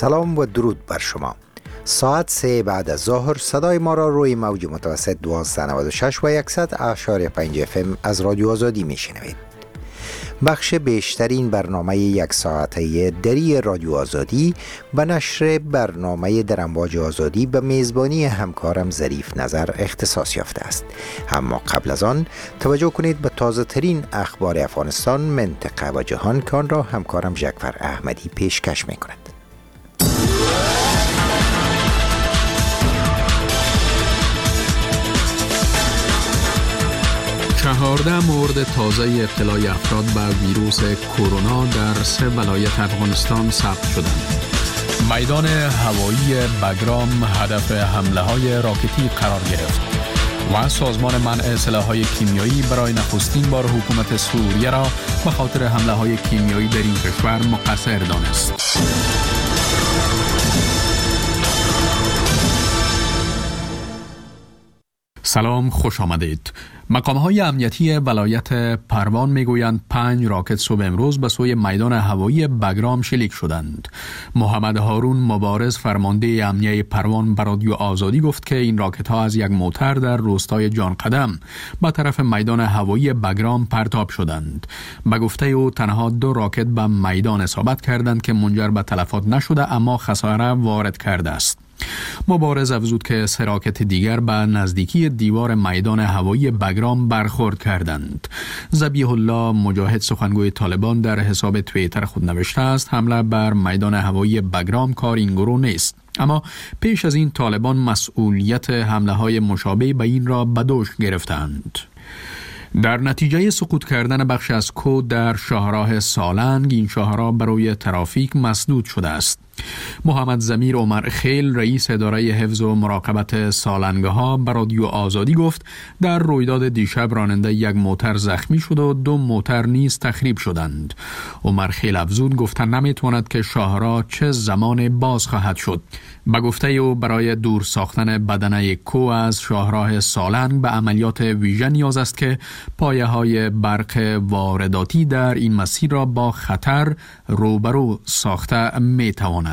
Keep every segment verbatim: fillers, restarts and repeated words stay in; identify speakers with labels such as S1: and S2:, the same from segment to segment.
S1: سلام و درود بر شما. ساعت سه بعد از ظهر صدای ما را روی موج متوسط دویست و نود و شش و صد و پنج اف ام از رادیو آزادی میشنوید. بخش بیشترین برنامه یک ساعته دری رادیو آزادی و نشر برنامه در امواج آزادی به میزبانی همکارم ظریف نظر اختصاص یافته است. اما قبل از آن توجه کنید به تازه ترین اخبار افغانستان، منطقه و جهان که آن را همکارم جعفر احمدی پیشکش می کند.
S2: چهارده مورد تازه ابتلای افراد به ویروس کرونا در سه ولایت افغانستان ثبت شدند. میدان هوایی بگرام هدف حمله های راکتی قرار گرفت و سازمان منع سلاح‌های کیمیایی برای نخستین بار حکومت سوریه را به خاطر حمله های کیمیایی در این کشور مقصر دانست. سلام، خوش آمدید. مقام‌های امنیتی ولایت پروان میگویند پنج راکت صبح امروز به سوی میدان هوایی بگرام شلیک شدند. محمد هارون مبارز فرمانده امنیه پروان به رادیو آزادی گفت که این راکت ها از یک موتر در روستای جان قدم به طرف میدان هوایی بگرام پرتاب شدند. به گفته او تنها دو راکت به میدان اصابت کردند که منجر به تلفات نشده اما خساره وارد کرده است. مبارز افزود که سه راکت دیگر به نزدیکی دیوار میدان هوایی بگرام برخورد کردند. ذبیح الله مجاهد سخنگوی طالبان در حساب توییتر خود نوشته است حمله بر میدان هوایی بگرام کار این گروه نیست، اما پیش از این طالبان مسئولیت حمله های مشابه به این را به دوش گرفتند. در نتیجه سقوط کردن بخش از کود در شاهراه سالنگ، این شاهراه برای ترافیک مسدود شده است. محمد ضمیر عمر خیل رئیس اداره حفظ و مراقبت سالنگه ها به رادیو آزادی گفت در رویداد دیشب راننده یک موتر زخمی شد و دو موتر نیز تخریب شدند. عمر خیل افزود گفتن نمیتواند که شاهراه چه زمان باز خواهد شد. به گفته او برای دور ساختن بدنه کو از شاهراه سالنگ به عملیات ویژه نیاز است که پایه های برق وارداتی در این مسیر را با خطر روبرو ساخته میتواند.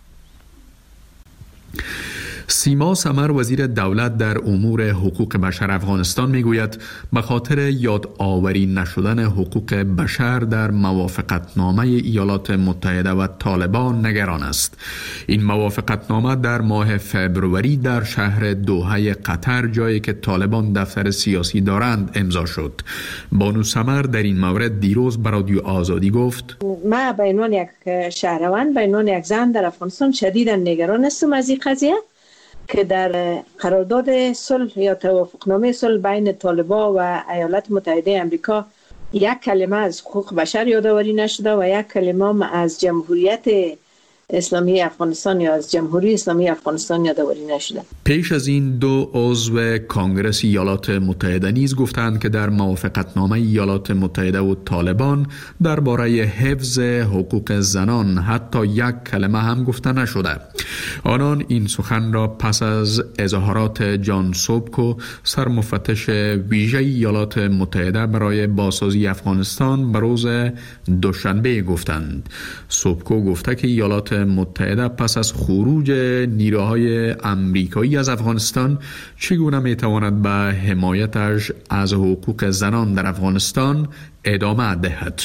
S2: سیما سمر وزیر دولت در امور حقوق بشر افغانستان میگوید به خاطر یادآوری نشدن حقوق بشر در موافقتنامه ایالات متحده و طالبان نگران است. این موافقتنامه در ماه فبروری در شهر دوحه قطر، جایی که طالبان دفتر سیاسی دارند، امضا شد. بانو سمر در این مورد دیروز به رادیو آزادی گفت:
S3: ما به عنوان یک شهروند، به عنوان یک زن در افغانستان شدیداً نگران هستم از این قضیه که در قرارداد صلح یا توافقنامه صلح بین طالبان و ایالات متحده آمریکا یک کلمه از حقوق بشر یادآوری نشده و یک کلمه از جمهوریت اسلامی افغانستان یا از جمهوری اسلامی افغانستان یادآوری نشده.
S2: پیش از این دو عضو کانگرس ایالات متحده نیز گفتند که در موافقتنامه ایالات متحده و طالبان درباره حفظ حقوق زنان حتی یک کلمه هم گفته نشده. آنان این سخن را پس از اظهارات جان سوبکو، سرمفتش ویژه ایالات متحده برای بازسازی افغانستان، به روز دوشنبه گفتند. سوبکو گفته که ایالات متحده پس از خروج نیروهای امریکایی از افغانستان چگونه میتواند به حمایتش از حقوق زنان در افغانستان ادامه دهد.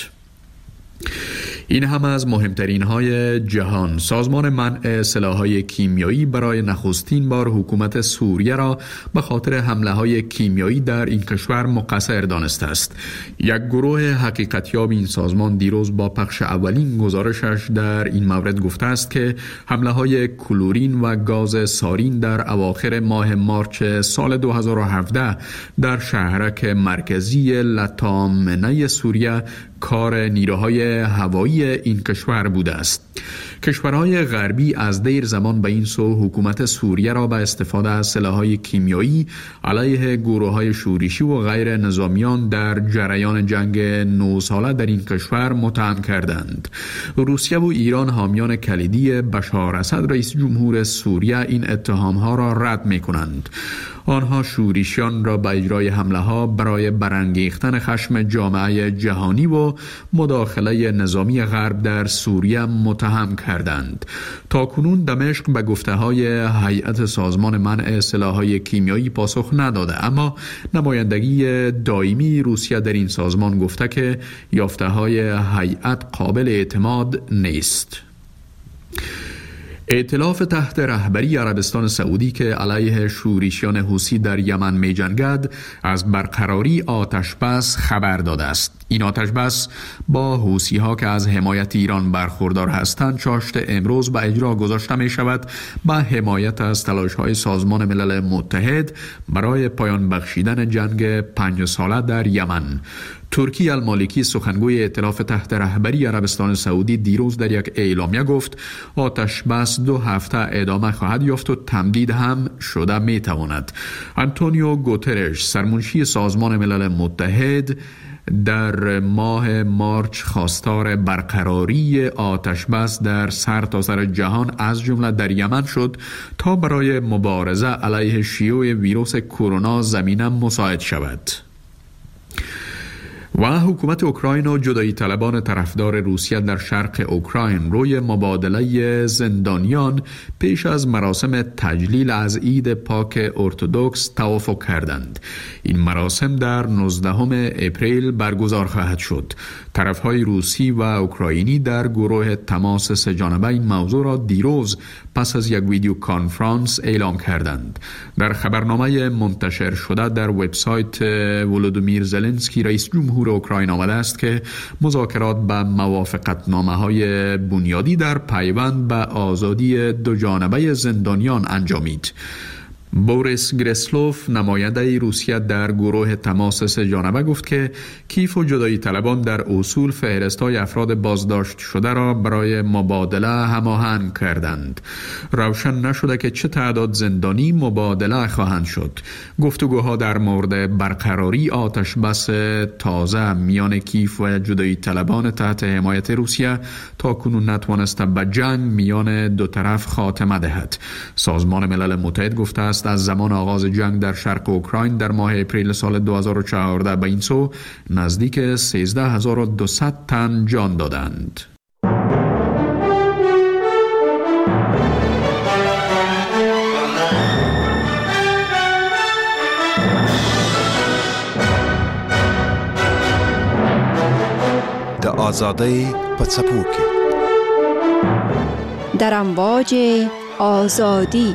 S2: این هم از مهمترین های جهان. سازمان منع سلاح‌های کیمیایی برای نخستین بار حکومت سوریه را به خاطر حمله های کیمیایی در این کشور مقصر دانسته است. یک گروه حقیقتیاب این سازمان دیروز با پخش اولین گزارشش در این مورد گفته است که حمله های کلورین و گاز سارین در اواخر ماه مارچ سال دو هزار و هفده در شهرک مرکزی لطامنه سوریه کار نیروهای هوایی این کشور بوده است. کشورهای غربی از دیر زمان به این سو حکومت سوریه را به استفاده از سلاح‌های کیمیایی علیه گروه‌های شورشی و غیر نظامیان در جریان جنگ نه ساله در این کشور متهم کردند. روسیه و ایران حامیان کلیدی بشار اسد رئیس جمهور سوریه این اتهام‌ها را رد می‌کنند. آنها شورشیان را به اجرای حمله ها برای برانگیختن خشم جامعه جهانی و مداخله نظامی غرب در سوریه متهم کردند. تاکنون دمشق به گفته‌های هیئت سازمان منع سلاح‌های کیمیایی پاسخ نداده، اما نمایندگی دائمی روسیه در این سازمان گفته که یافته‌های هیئت قابل اعتماد نیست. ائتلاف تحت رهبری عربستان سعودی که علیه شورشیان حوثی در یمن می جنگد از برقراری آتش بس خبر داده است. این آتش بس با حوثی ها که از حمایت ایران برخوردار هستند چاشت امروز به اجرا گذاشته می شود به حمایت از تلاش های سازمان ملل متحد برای پایان بخشیدن جنگ پنج ساله در یمن. ترکی المالکی سخنگوی ائتلاف تحت رهبری عربستان سعودی دیروز در یک اعلامیه گفت آتش بس دو هفته ادامه خواهد یافت و تمدید هم شده می تواند. آنتونیو گوترش سرمنشی سازمان ملل متحد در ماه مارچ خواستار برقراری آتش بس در سرتاسر جهان از جمله در یمن شد تا برای مبارزه علیه شیوع ویروس کرونا زمینه مساعد شود. و حکومت اوکراین و جدایی طلبان طرفدار روسیه در شرق اوکراین روی مبادله زندانیان پیش از مراسم تجلیل از عید پاک ارتدوکس توافق کردند. این مراسم در نوزدهم اپریل برگزار خواهد شد. طرفهای روسی و اوکراینی در گروه تماس سه‌جانبه این موضوع را دیروز پس از یک ویدیو کانفرانس اعلام کردند. در خبرنامه منتشر شده در وبسایت ولودیمیر زلنسکی رئیس جمهور اوکراین آمده است که مذاکرات به موافقتنامه‌های بنیادی در پیوند به آزادی دو جانبه زندانیان انجامید. بوریس گرسلوف نماینده روسیه در گروه تماس سه‌جانبه گفت که کیف و جدایی طلبان در اصول فهرست‌های افراد بازداشت شده را برای مبادله هماهنگ کردند. روشن نشده که چه تعداد زندانی مبادله خواهند شد. گفتگوها در مورد برقراری آتش بس تازه میان کیف و جدایی طلبان تحت حمایت روسیه تا کنون نتوانسته به جنگ میان دو طرف خاتمه دهد. سازمان ملل متحد گفته است از زمان آغاز جنگ در شرق اوکراین در ماه اپریل سال دو هزار و چهارده به این سو نزدیک سیزده هزار و دویست تن جان دادند.
S4: د آزادی په څپو کې
S5: در امواج آزادی.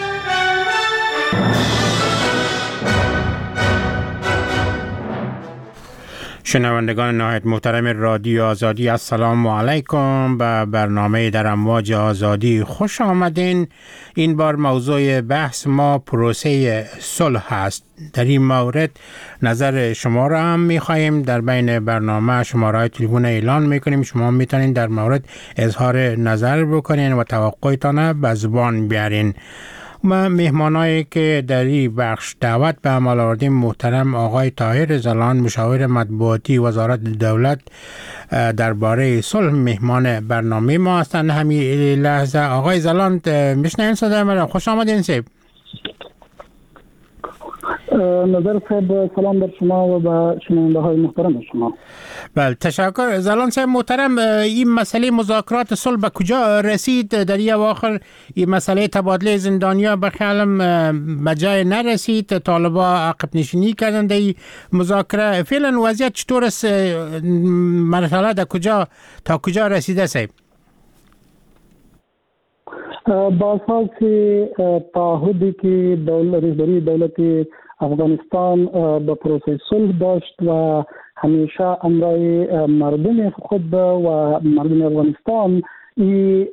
S6: شنوندگان نهایت محترم رادیو آزادی، السلام علیکم. به برنامه در امواج آزادی خوش آمدین. این بار موضوع بحث ما پروسه صلح است. در این مورد نظر شما را هم می‌خواهیم. در بین برنامه شماره تلفن اعلان می‌کنیم. شما می‌تونین در مورد اظهار نظر بکنین و توقعتان به زبان بیارین. ما مهمانایی که در این بخش دعوت به عمل آوردیم محترم آقای طاهر زلان، مشاور مطبوعاتی وزارت دولت درباره صلح، مهمان برنامه ما هستند همین لحظه. آقای زلان میشنین صدای مرا؟ خوش آمدین سیب.
S7: نظر صاحب سلام بر شما و به شنونده های محترم شما.
S6: بله تشکر. زلان صاحب محترم، این مسئله مذاکرات صلح به کجا رسید؟ در این اواخر این مسئله تبادله زندانیا به خیالم به جای نرسید، طالبا عقب نشینی کردند در مذاکره. فعلا وضعیت چطور است؟ مرحله در کجا تا کجا رسیده صاحب؟
S7: با اساس تعهدی که دولت رهبری دولت افغانستان به پروسه صلح داشت و همیشه امرای مردم خود و مردم افغانستان این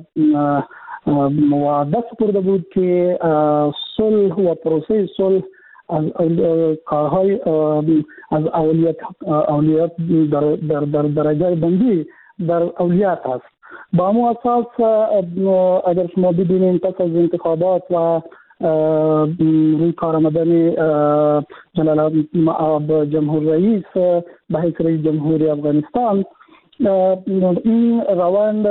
S7: وعده سپرده بود که صلح و پروسه صلح از کارهای از اولیت اولیت در در در درجه بندی در اولیت است. با همون اساس اگر شما ببینید پس از انتخابات و روی کار آمدن جلال مآب جمهور رئیس به حیث رئیس جمهوری افغانستان، این روند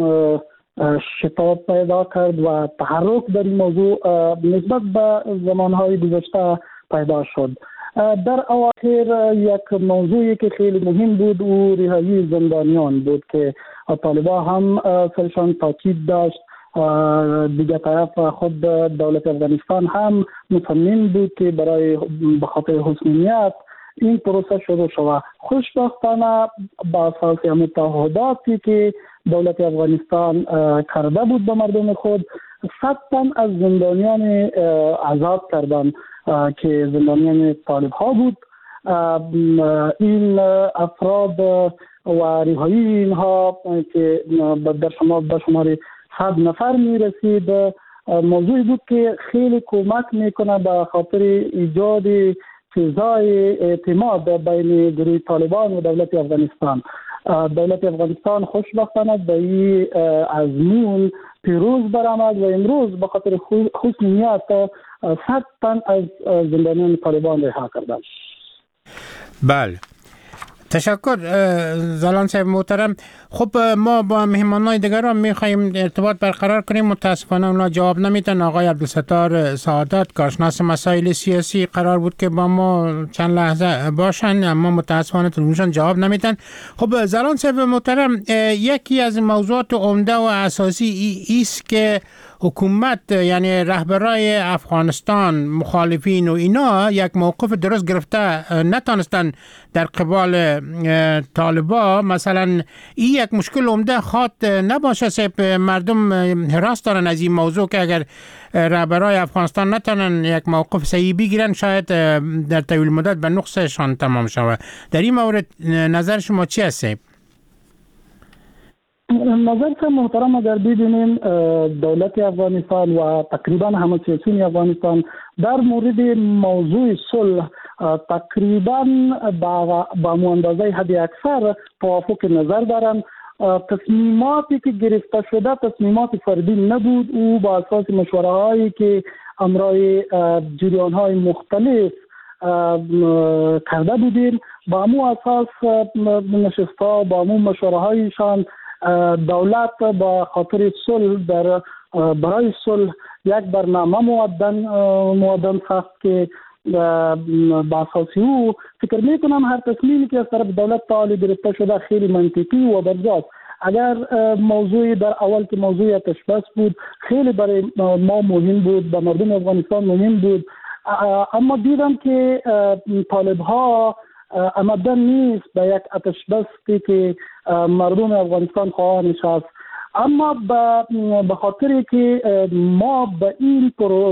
S7: شتاب پیدا کرد و تحرک در این موضوع نسبت به زمانهای گذشته پیدا شد. در اواخر یک موضوعی که خیلی مهم بود و رهایی زندانیان بود که طالبان هم سرشان تاکید داشت. دیگه طرف خود دولت افغانستان هم مصمم بود که برای به خاطر حسن نیت این پروسه شروع شود. خوشبختانه با اساس متعهداتی که دولت افغانستان کرده بود به مردم خود، صد تن از زندانیان آزاد کردن که زندانیان طالب ها بود. این افراد و رهایی اینها که در شما به شمار صد نفر می رسید موضوعی بود که خیلی کمک میکنه به خاطر ایجاد فضای اعتماد بین گروه طالبان و دولت افغانستان. دولت افغانستان خوشبختانه به این ازمون پیروز برآمد و امروز به خاطر حسن نیت صد تن از زندانیان طالبان رها کردند.
S6: بله، تشکر زلان صاحب محترم. خب ما با مهمانای دیگر هم میخواییم ارتباط برقرار کنیم، متاسفانه اونا جواب نمیدن. آقای عبدالستار سعادت کارشناس مسائل سیاسی قرار بود که با ما چند لحظه باشن، اما متاسفانه تلفنشون جواب نمیدن. خب زلان صاحب محترم، یکی از موضوعات عمده و اساسی ایست که حکومت یعنی رهبرای افغانستان، مخالفین و اینا یک موقف درست گرفته نتانستن در قبال طالبا. مثلا این یک مشکل عمده خواد نباشه صاحب، مردم حراس دارن از این موضوع که اگر رهبرای افغانستان نتانن یک موقف صحیح بگیرن شاید در طویل مدت به نقصشان تمام شود. در این مورد نظر شما چی است صاحب؟
S7: نظر که محترم اگر ببینیم دولت افغانستان و تقریبا همه سیاسیون افغانستان در مورد موضوع صلح تقریبا با اندازه حد اکثر توافق نظر دارند. تصمیماتی که گرفته شده تصمیمات فردی نبود و با اساس مشوره هایی که امرای جریان های مختلف کرده بودیم، با امو اساس نشسته با امو مشوره هایشان دولت با خاطر صلح در برای صلح یک برنامه مودن مودن ساخت که با اساسی او فکر میکنم هر تصمیمی که از طرف دولت تعالی گرفته شده خیلی منطقی و برجاست. اگر موضوع در اول که موضوع آتش بس بود خیلی برای ما مهم بود، به مردم افغانستان مهم بود، اما دیدم که طالب ها آمدن نیست به یک آتش بستی که مردم افغانستان خواه نشست. اما به خاطر که ما به این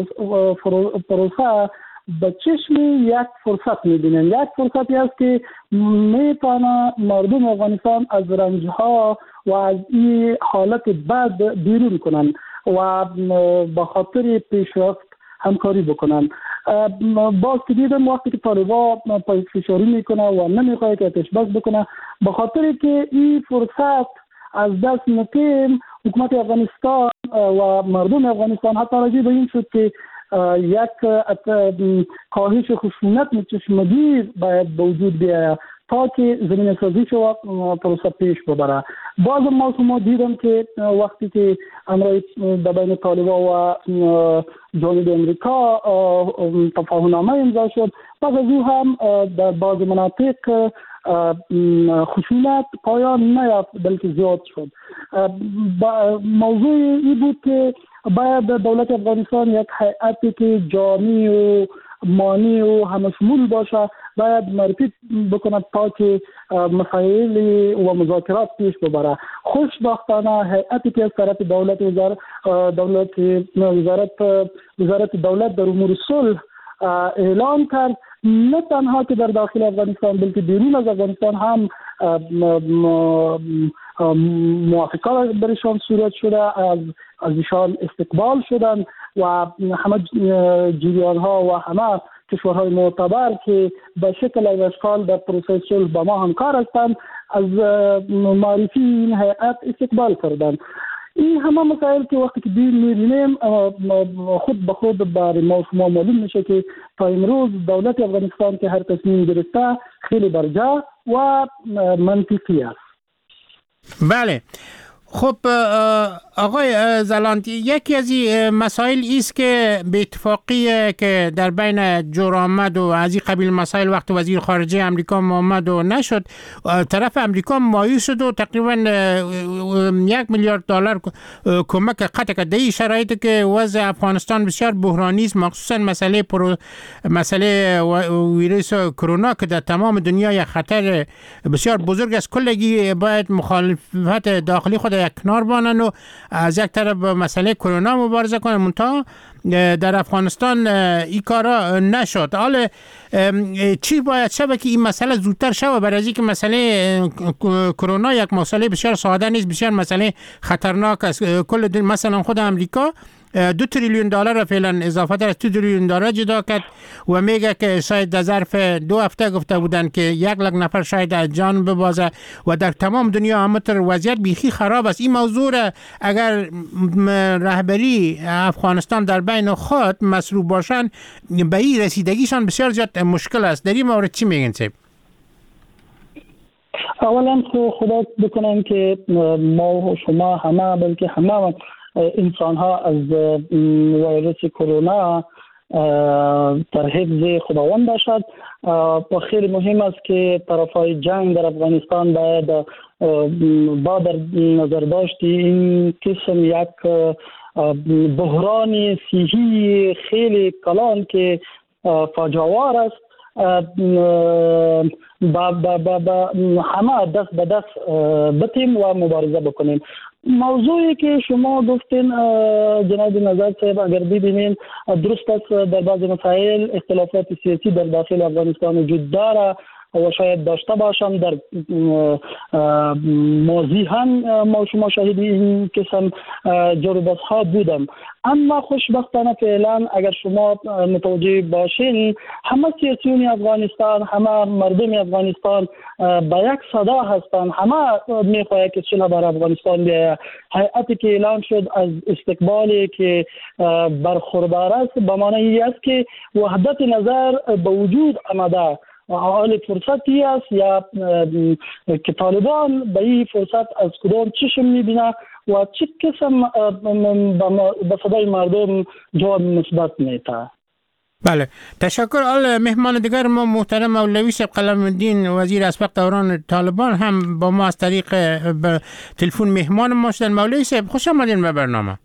S7: پروسه به چشم یک فرصت می‌بینیم، یک فرصتی است که میتونه مردم افغانستان از رنجها و از این حالت بد بیرون کنن و به خاطر پیشرفت همکاری بکنن. باز که دیدم وقتی که طالبا فشاری میکنه و نمیخواد که آتش بس بکنه، به خاطر که این فرصت از دست نکیم، حکومت افغانستان و مردم افغانستان حتی راجع به این شد که یک کاهش خشونت چشمگیر باید به وجود بیاید تا که زمین سازی شو پروسه پیش ببره. باز ما شما دیدم که وقتی که امرای بین طالبان و جانب امریکا تفاهمنامه امضا شد، باز از او هم در بعض مناطق خشونت پایان نیافت بلکه زیاد شد. موضوع این بود که باید دولت افغانستان یک هیئتی که جامع و مانی و همشمول باشه باید معرفی بکنه تا که مسائل و مذاکرات پیش ببره. خوشبختانه هیئتی که از طرف دولت وزارت دولت وزارت وزارت دولت در امور صلح اعلان کرد، نه تنها که در داخل افغانستان بلکه بیرون از افغانستان هم موافقات برشان صورت شده، از از ایشان استقبال شدن و همه جریان ها و همه کشورهای معتبر که به شکل و اشکال در پروسه صلح با ما همکار هستند از معرفی این هیئت استقبال کردند. این همه مسائل که وقتی که دیر می‌بینیم خود به خود برای ما شما معلوم میشه که تا امروز دولت افغانستان که هر تصمیم گرفته خیلی برجا و منطقی است.
S6: بله، خب آقای زلانتی، یکی از این مسائل است که به اتفاقی که در بین جورآمد و از این قبیل مسائل وقت وزیر خارجه امریکا آمد و نشد، طرف امریکا مایوس شد و تقریبا یک میلیارد دلار کمک قطع کرد. در این شرایطی که وضع افغانستان بسیار بحرانی است، مخصوصا مسئله پرو مسئله ویروس کرونا که در تمام دنیا یک خطر بسیار بزرگ است، کلگی باید مخالفت داخلی خود یک کنار بانن و از یک طرف مسئله کرونا مبارزه کنن، منتها در افغانستان این کارا نشد. حالا چی باید شود که این مسئله زودتر شود، برای اینکه مسئله کرونا یک مسئله بسیار ساده نیست، بسیار مسئله خطرناک است. کل دن مثلا خود امریکا دو تریلیون دلار فعلا اضافه تر از دو تریلیون دلار جدا کرد و میگه که شاید در ظرف دو هفته گفته بودن که یک لک نفر شاید از جان ببازه و در تمام دنیا همونطور وضعیت بیخی خراب است. این موضوع اگر رهبری افغانستان در بین خود مصروف باشن، به این رسیدگیشان بسیار زیاد مشکل است. در این مورد چی میگن صاحب؟
S7: اولا خدا بکنم که ما و شما همه، بلکه همه انسان ها از ویروس کرونا در حفظ خداوند باشد. و خیلی مهم است که طرفای جنگ در افغانستان باید با در نظر داشت این قسم یک بحران صحی خیلی کلان که فاجعه‌آور است با با با با همه دست به دست بتیم و مبارزه بکنیم. موضوعی که شما گفتین جناب نظر صاحب، اگر ببینین درست است در بعض مسائل اختلافات سیاسی در داخل افغانستان وجود داره و شاید داشته باشم. در ماضی هم ما شما شاهد این قسم جر و بحث ها بودم، اما خوشبختانه فعلا اگر شما متوجه باشین همه سیاسیون افغانستان، همه مردم افغانستان با یک صدا هستند، همه میخواهند که صلح بر افغانستان بیاید. هیئتی که اعلان شد از استقبالی که برخوردار است به معنی است که وحدت نظر به وجود آمده. حال فرصتی است یا که طالبان به این فرصت از کدام چشم میبینه و چه قسم به صدای مردم جواب مثبت میده.
S6: بله، تشکر. آل مهمان دیگر ما محترم مولوی صاحب قلم‌الدین، وزیر اسبق دوران طالبان، هم با ما از طریق تلفن مهمان ما شدن. مولوی صاحب خوش آمدین به برنامه.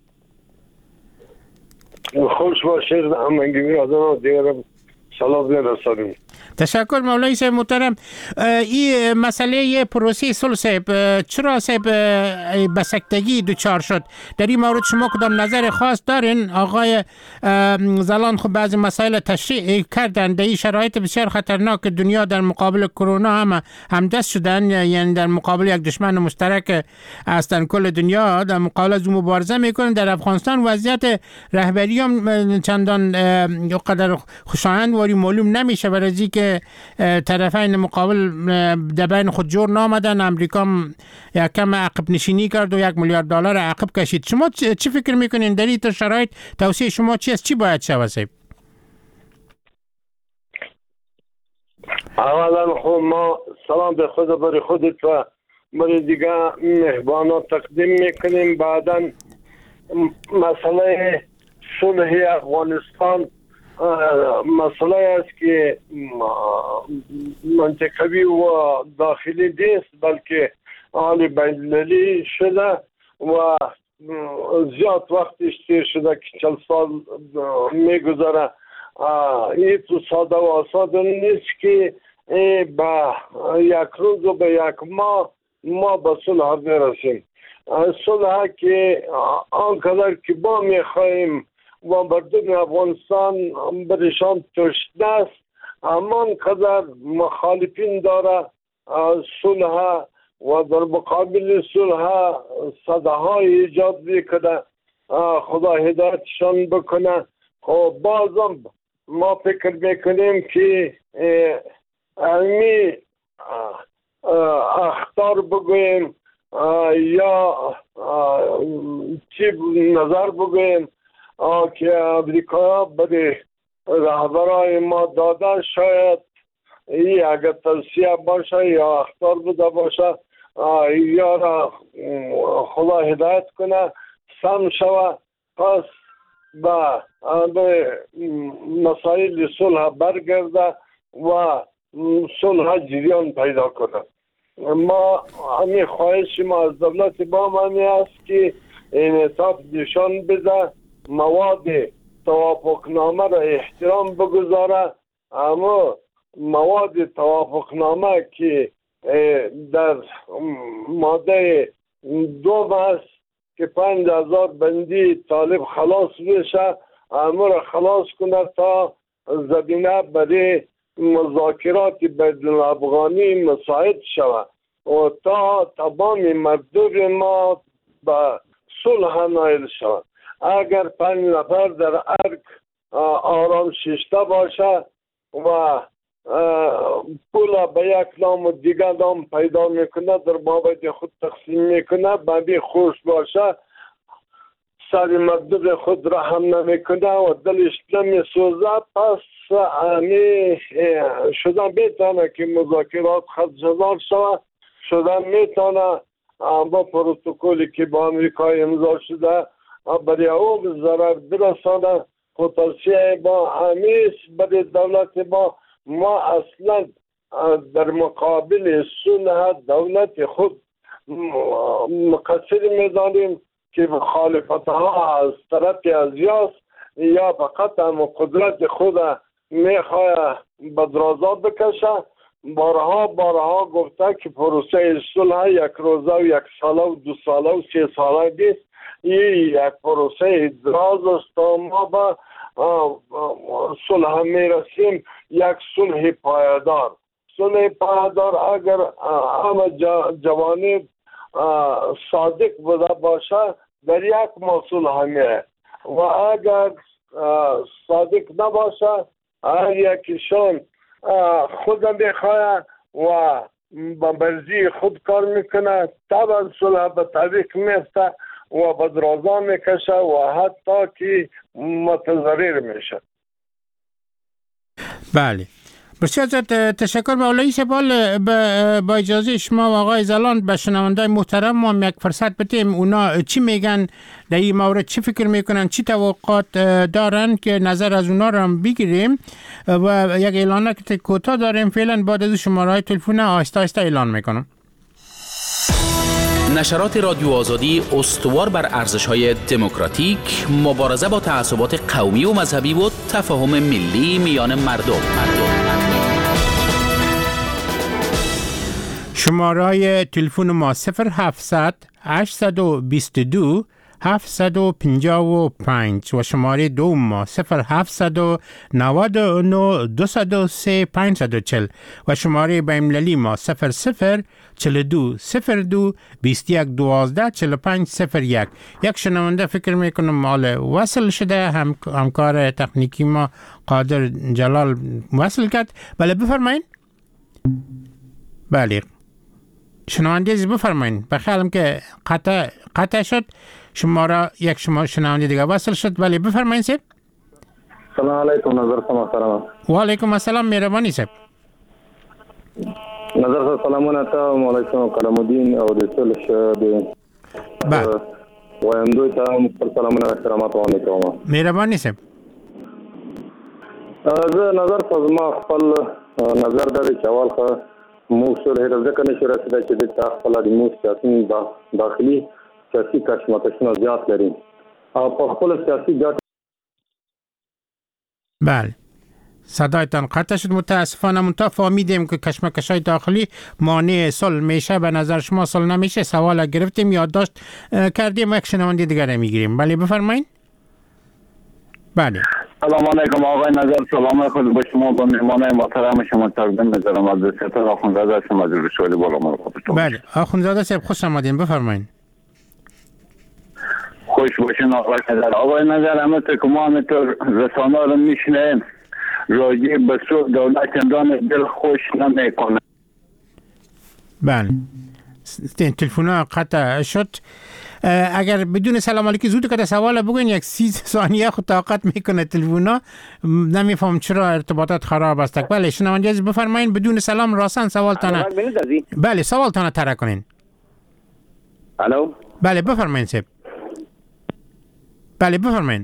S8: خوش باشید. همگی برادران دیگر سلام برسانید.
S6: تشکر مولوی صاحب محترم. این مسئله یه پروسه صلح صاحب چرا صاحب بسکتگی دوچار شد؟ در این مورد شما کدام نظر خاص دارین؟ آقای زلان خب بعضی مسائل تشریح کردن. در این شرایط بسیار خطرناک دنیا در مقابل کرونا هم همدست شدن، یعنی در مقابل یک دشمن مشترک هستن کل دنیا، در مقابل از مبارزه میکنن. در افغانستان وضعیت رهبری هم چندان قدر خوشایند واری معلوم نمیشه، برای که طرفین مقابل در بین خود جور نامدن. امریکا یک کم عقب نشینی کرد و یک میلیارد دلار عقب کشید. شما چی فکر میکنین در این شرایط؟ توصیه شما چی است؟ چی باید شود صاحب؟
S8: اولا خب ما سلام به خود برای خودت و برای دیگه مهمانان تقدیم میکنیم. بعدا مسئله صلح افغانستان مسئله است که منطقوی و داخلی نیست، بلکه حال بین‌المللی شده و زیاد وقتش تیر شده که چل سال میگذره. این تو ساده و آسان نیست که با یک روز و به یک ماه ما به صلح برسیم. صلح که آنقدر که با میخواهیم و مردم افغانستان برشان تشنه است، همان قدر مخالفین داره صلح و در مقابل صلح صداهای ایجاد میکنه. خدا هدایتشان بکنه. خب بازم ما فکر میکنیم که علمی اخطار بگویم یا چی نظر بگویم که امریکا برای رهبرای ما داده، شاید این اگر توصیه باشه یا اخطار بوده باشه، یا را خدا هدایت کنه سم شوه، پس به مسائل صلح برگرده و صلح جریان پیدا کنه. ما همین خواهش ما از دولت با همی است که انعطاف نشان بده، مواد توافقنامه را احترام بگذاره، اما مواد توافقنامه که در ماده دوم است که پنج هزار بندی طالب خلاص بشه، اما را خلاص کنه تا زمینه برای مذاکرات بین الافغانی مساعد شود و تا تمام مردم ما به صلح نائل شود. اگر پنج نفر در ارگ آرام شیشته باشه و پولا به یک نام و دیگر نام پیدا میکنه، در بابت خود تقسیم میکنه، به خوش باشه، سر مردم خود را هم نمیکنه و دلش نمیسوزه، پس امی شدن میتونه که مذاکرات خدشدار شود، شدن میتونه با پروتکولی که با امریکای امضا شده برای او ضرر برسانه. خودتوصیه با همیش برای دولت ما ما اصلا در مقابل صلح دولت خود مقصر میدانیم که مخالفت ها از طرف ازیاست یا فقط هم قدرت خود میخواه بدرازا بکشه. بارها بارها گفته که پروسه صلح یک روزه و یک ساله و دو ساله و سه ساله نیست، این یک پروسه دراز است تا ما به صلح میرسیم، یک صلح پایدار. صلح پایدار اگر همه جوانب صادق بوده باشه در یک ماه صلح میره و اگر صادق نباشه هر یکیشون خود میخواه و با مرزی خود کار میکنه، طبعا صلح به تعویق میفته و بدرازا میکشه و حتی که متضرر میشه.
S6: بله، بسیار زیاد تشکر مولوی سبال. با اجازه شما و آقای زلان به شنونده محترم ما یک فرصت بدیم، اونا چی میگن در این مورد، چی فکر میکنن، چی توقعات دارن که نظر از اونا رو هم بگیریم و یک اعلانه که کوتاه داریم فعلا. بعد از شماره های تلفن آهسته آهسته اعلان میکنم.
S9: نشرات رادیو آزادی استوار بر ارزش‌های دموکراتیک، مبارزه با تعصبات قومی و مذهبی و تفاهم ملی میان مردم.
S6: شماره های تلفن ما صفر هفتصد هشتصد و بیست و دو هفتصد و پنجاه و پنج و شماره دوم ما صفر هفتصد و نود و نه دویست و سه پانصد و چهل و شماره بین‌المللی ما صفر صفر چهل و دو صفر دو بیست و یک دوازده چهل و پنج صفر یک. یک شنونده فکر میکنم مال وصل شده، هم همکار تکنیکی ما قادر جلال وصل کرد. بله بفرمایید. بله شنونده عزیز بفرمایید. بخیالم که قطع قطع شد، شماره یک شما شنونده دیگه وصل شد. بله بفرمایید صاحب.
S10: سلام علیکم. نظر شما محترم.
S6: و علیکم السلام مهربانی صاحب.
S10: نظر سلامونه تا مولوی کرم الدین او د صلح د
S6: بله
S10: وایندوی ته سلامونه و احترامات وړاندې کوم.
S6: مهرباني صاحب.
S10: زه نظر په ما خپل نظر دا دی چې اول خو موږ صلح ځکه نشو رسېدای چې د خپل د موږ سیاسي داخلي سیاسي کشمکشونه زیات لري او په خپل سیاسي ګټ.
S6: بله صدایتان قطع شد متاسفانه. منتها فهمیدیم که کشمکش‌های داخلی مانع صلح میشه. به نظر شما صلح نمیشه؟ سوال گرفتیم، یادداشت کردیم، یک شنونده دیگر میگیریم. بله بفرمایید. بله
S10: سلام علیکم آقای نظر. سلام خود به شما با مهمانای محترم شما تقدیم می‌ذارم. از سپر آخوندزاده هستم از رشولی بالا مرحبا.
S6: بله آخوندزاده صاحب خوش آمدین، بفرمایید.
S10: خوش باشین آقای نظر. آقای نظر همونطور که ما همینطور رسانه رو میشنیم راجع به صلح دولت چندان دل خوش نمیکنه.
S6: بله تلفن قطع شد. اگر بدون سلام علیکم زود که سوال بگوین، یک سی ثانیه خود طاقت میکنه تلفن. نمیفهم چرا ارتباطات خراب است. بله شنونده عزیز بفرمایید بدون سلام راسن سوالتان. بله سوالتان طرح کنین.
S11: الو
S6: بله بفرمایید سب. بله بفرمایید.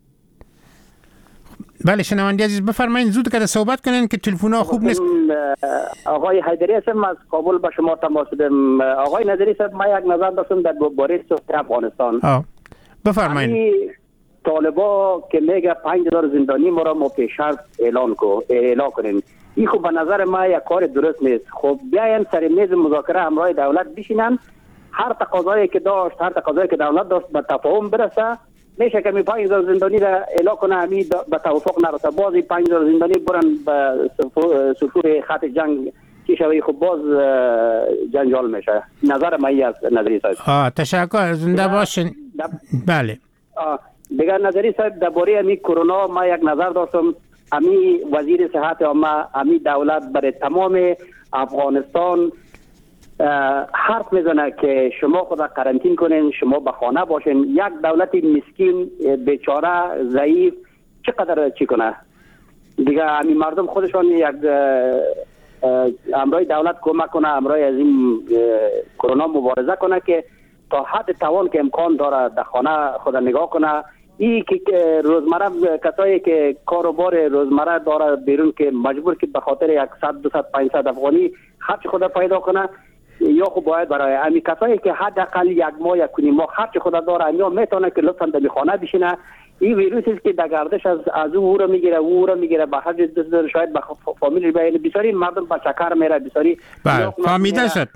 S6: بله شنونده عزیز بفرمایید، زود که صحبت کنین که تلفن ها خوب نیست.
S11: آقای حیدری هستم از کابل با شما تماس دارم. آقای نظری صاحب ما یک نظر داشتم در باره سوخت افغانستان.
S6: آه بفرمایید.
S11: طالبا که میگه پنج هزار زندانی ما را ما پیشرفت اعلان کو اعلان کنین، این خب به نظر ما یک کار درست نیست. خب بیاین سر میز مذاکره همراه دولت بشینن، هر تقاضایی که داشت هر تقاضایی که دولت داشت به تفاهم برسه، میشه که می پنج هزار زندانی را اعلان کنه، همی به توافق نرسه بازی پنج هزار زندانی برن به سفور خط جنگ که شوی خب باز جنجال میشه. نظر من از نظری صاحب.
S6: آه تشکر، زنده باشین. بله
S11: دیگر نظری صاحب درباره امی کرونا ما یک نظر داشتم. امی وزیر صحت عامه امی دولت برای تمام افغانستان حرف میزنه که شما خود قرنطین کنین، شما به خانه باشین. یک دولت مسکین بیچاره ضعیف چقدر چی کنه دیگه؟ امی مردم خودشان یک امرای دولت کمک کنه، امرای از این کرونا مبارزه کنه که تا حد توان که امکان داره در خانه خود نگاه کنه. این که روزمره کسایی که کاروبار روزمره داره بیرون که مجبور که به خاطر صد دویست پانصد افغانی خرج خود پیدا کنه، یا خب باید برای امی کسایی که حداقل یک ماه یک کنی ماه خرج خود داره یا میتونه که لطفا در خانه بشینه. این ویروسی که در گردش از از او رو میگیره او رو میگیره به حد شاید به فامیل بیان بسیاری مردم به چکر میره بسیاری.
S6: بله فهمیده شد.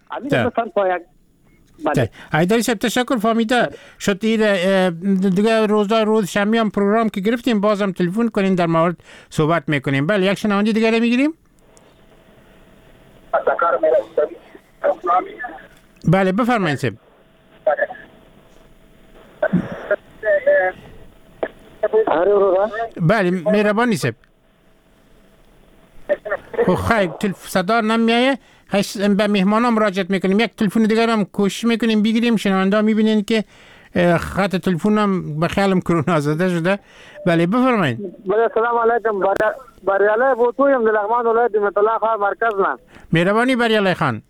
S11: بله
S6: حیدری صاحب تشکر، فهمیده شد. دیگه روزدار روز شمی هم پروگرام که گرفتیم بازم تلفن کنین در مورد صحبت میکنیم. بله یک شنونده دیگه میگیریم. بله بفرمایید صاحب. بله مهربانی صاحب. خب خیلی صدا نمیایه، به مهمانان مراجعت میکنیم. یک تلفن دیگر هم کوشش میکنیم بگیریم. شنونده ها میبینین که خط تلفن هم به خیالم کرونا زده شده. بله بفرمایید.
S12: بله سلام علیکم. بریاله بوتویم در لغمان ولایت مطلع خواهر مرکز نه.
S6: مهربانی بریاله خان.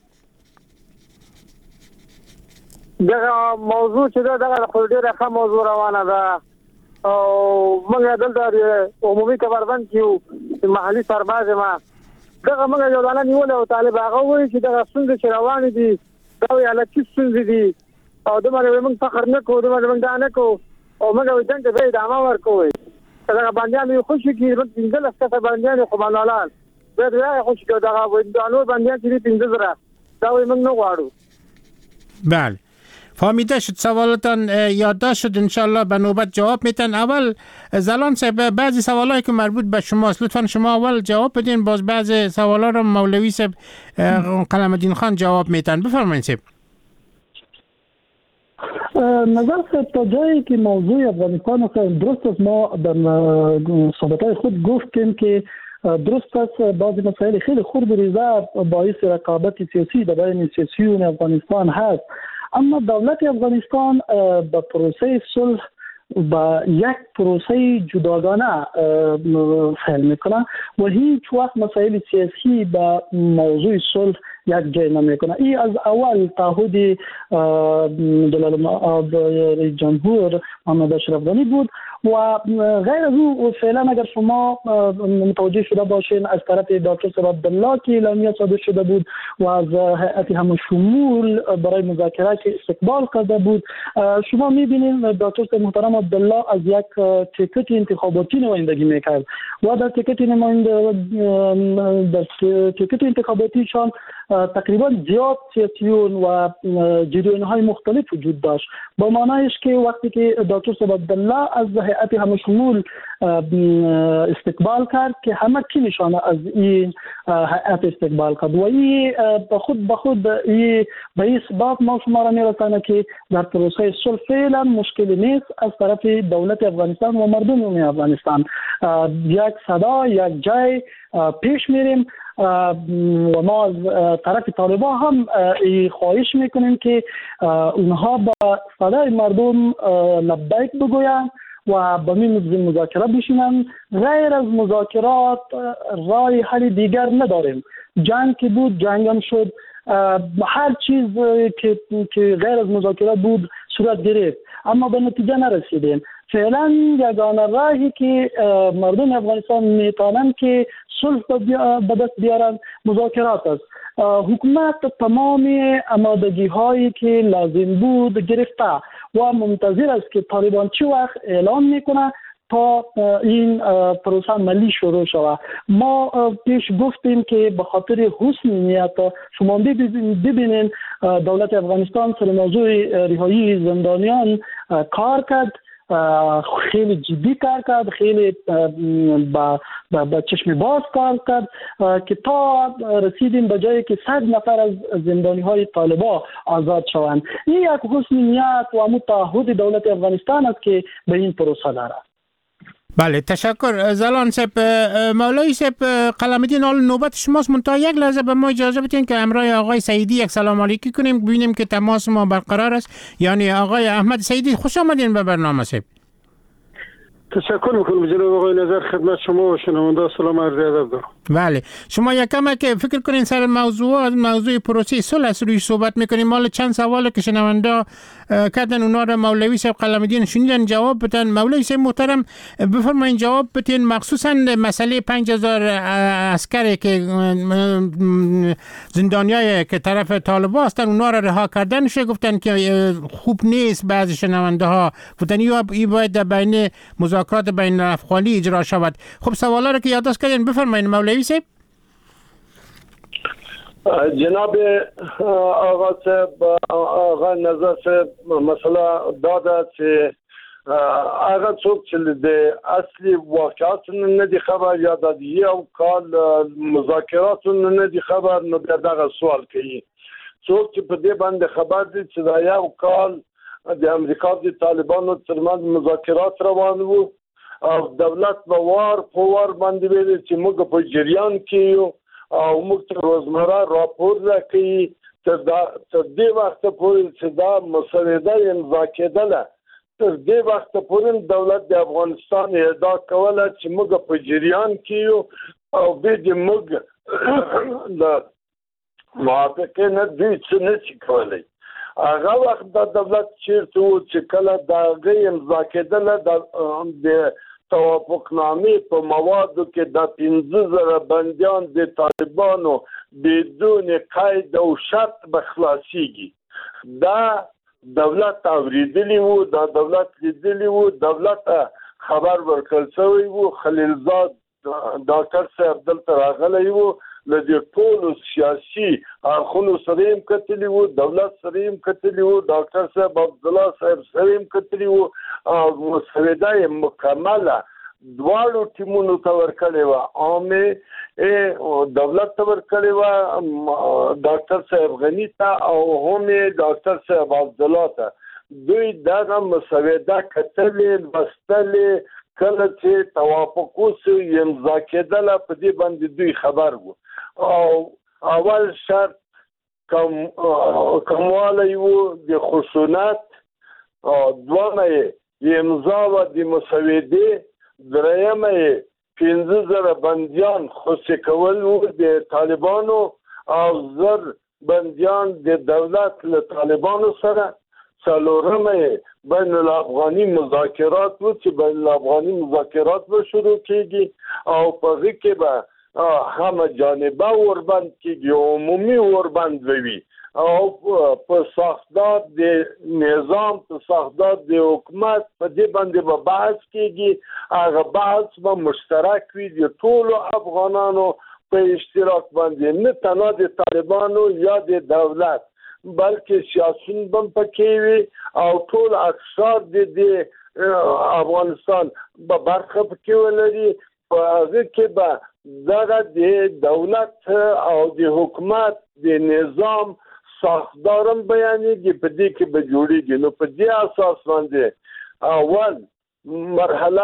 S12: دغه موضوع چې دا دغه خو ډیره ښه موضوع روانه ده او موږ دلته عمومي خبربند کې محلي سرباز ما دغه موږ یو ځل نیول او طالب هغه وایي چې دغه څنګه چې روان دي دا یې الکه څنګه دي او دمره موږ فخر نه کوو، دمره موږ دا نه کوو او موږ وایي څنګه به ادامه ورکوي. دغه باندې یو خوشي کې پنځه لس کسه باندې خو باندې دا دا خوشي کې دغه وایي دا نور باندې چې پنځه زره دا وایي موږ نه غواړو.
S6: بله فهمیده شد. سوالاتان یادداشت شد، انشالله به نوبت جواب میتن. اول زلان صاحب بعضی سوالایی که مربوط به شماست لطفا شما اول جواب بدین، باز بعضی سوالا رو مولوی صاحب قلم الدین خان جواب میتن. بفرمایید صاحب.
S7: نظر صاحب تا جایی که موضوع افغانستان درست است، ما در صحبت‌های خود گفتیم که درست است بعضی مسائل خیلی خرد و ریزه باعث رقابت سیاسی در بین سیاسیون افغانستان هست، اما دولت افغانستان به پروسه صلح با یک پروسه جداگانه فعل میکنه و هیچ وقت مسائل سیاسی با موضوع صلح یک جای نمیکنه. این از اول تعهد رئیس جمهور محمد اشرف غنی بود و غیر از او فعلا اگر شما متوجه شده باشین از طرف دکتر صاحب عبدالله که اعلامیه صادر شده بود و از هیئت همشمول برای مذاکره که استقبال کرده بود، شما میبینید دکتر صاحب محترم عبدالله از یک تیکت انتخاباتی نمایندگی میکرد و در تیکت نماینده در تیکت انتخاباتیشان تقریبا زیاد سیاسیون و جریان‌های مختلف وجود داشت، با معنایش که وقتی که دکتر صاحب عبدالله از هیئت همشمول استقبال کرد که همه کی نشانه از این هیئت استقبال کرد و این به خود به خود این به این سبب ما شما را میرسانه که در پروسه صلح فعلا مشکلی نیست از طرف دولت افغانستان و مردم افغانستان. یک صدا یک جای پیش میریم و ما از طرف طالبان هم خواهش میکنیم که اونها با صدای مردم لبیک بگویند و به این مذاکره بشینن. غیر از مذاکرات راه حل دیگر نداریم. جنگ که بود جنگ هم شد، هر چیز که که غیر از مذاکرات بود صورت گرفت، اما به نتیجه نرسیدیم. فعلا یگانه راهی که مردم افغانستان میتونن که صلح به دست بیارن مذاکرات است. حکومت تمام آمادگی هایی که لازم بود گرفته و منتظر است که طالبان چه وقت اعلام میکنه تا این پروسه ملی شروع شود. ما پیش گفتیم که به خاطر حسن نیت شما ببینید دولت افغانستان سر موضوع رهایی زندانیان کار کرد، خیلی جدی کار کرد، خیلی با, با, با چشم باز کار کرد که تا رسیدیم به جایی که صد نفر از زندانی های طالبان آزاد شوند. این یک حسن نیت و متعهد دولت افغانستان است که به این پروسه دارد.
S6: بله تشکر زلان صاحب. مولوی صاحب قلمدین، حال نوبت شماست، منتها یک لحظه به ما اجازه بدین که همراه آقای سعیدی یک سلام علیکی کنیم، ببینیم که تماس ما برقرار است. یعنی آقای احمد سعیدی، خوش آمدین به برنامه صاحب.
S13: تشکر میکنم جناب آقای نظر، خدمت شما و شنونده سلام عرض ادب دارم.
S6: بله شما یکم که فکر کنین سر موضوع موضوع پروسه صلح روی صحبت میکنیم. مال چند سوال که شنونده کردن اونا را مولوی صاحب قلمدین شنیدن جواب بدن. مولوی صاحب محترم بفرمایید جواب بدین، مخصوصا مسئله پنج هزار عسکری که زندانیای که طرف طالبان هستن اونا را رها کردن شه، گفتن که خوب نیست. بعضی شنونده ها گفتن این باید در بین مذاکرات بین الافغانی اجرا شود. خب سوالا را که یادداشت کردین بفرمایید مولوی صاحب.
S8: جناب آقا صاحب، آقا نظر صاحب مسئله داده چې هغه څوک چې د اصلي واقعاتو نه دي خبر یا د یو کال مذاکراتو نه دي خبر، نو بیا دغه سوال کوي. څوک چې په دې باندې خبر دي چې دا یو کال د امریکا د طالبانو ترمنځ مذاکرات روان وو او دولت به وار په وار باندې ویلي چې موږ په جریان کې یو او موږ ته روزمره راپور راکوي. تر دې وخته پورې چې دا مسوده امضا کېدله، تر دې وخته پورې دولت د افغانستان ادعا کوله چې موږ په جریان کې یو او بیا د موږ د موافقې نه دوی څه نشي کولی. هغه وخت د دولت چیرته و چې کله د هغې امضا کېدله د توافقنامې په موادو کې د پنځه زره بندیان د طالبانو بدون قید او شرط به خلاصیږي. دا دولت اوریدلی وو، دا دولت لیدلی وو، دولت خبر ورکړل شوی وو. خلیلزاد ډاکټر صاحب دلته راغلی وو، له دې ټولو سیاسي اړخونو سره یې کتلي وو، دولت سره یې کتلي وو، ډاکټر صاحب عبدالله صاحب سره یې کتلي وو او مسوده یې مکمله دواړو ټیمونو ته ورکړې وه. عامې دولت ته ورکړې وه، ډاکټر صاحب غني ته او هم یې ډاکټر صاحب عبدالله ته. دوی دغه مسوده کتلې، لوستلې، کله چې توافق وشو امضا کېدله په دې باندې دوی خبر وو. او اول شرط کم کموالی وو د خشونت، دومه یې امضا وه د مسودې، درېیمه یې پنځه زره بندیان خوشي کول وو د طالبانو او زر بندیان د دولت له طالبانو سره، څلورمه یې بین الافغاني مذاکرات وو چې بین الافغاني مذاکرات به شروع کېږي او په هغې کې به همه جانبه وربند کېږي، عمومي وربند به وي او په ساختار د نظام، په ساختار د حکومت په دې باندې به بحث کېږي. هغه بحث به مشترک وي د ټولو افغانانو په اشتراک باندې، نه تنها د طالبانو یا د دولت بلکې سیاسون بم پکې وي او ټول اقشار د افغانستان به برخه پکې ولري. په هغه کې به دغه د دولت او د حکومت د نظام ساختارم بیانېږي، په دې کې به جوړېږي. نو په دې اساس باندې اول مرحله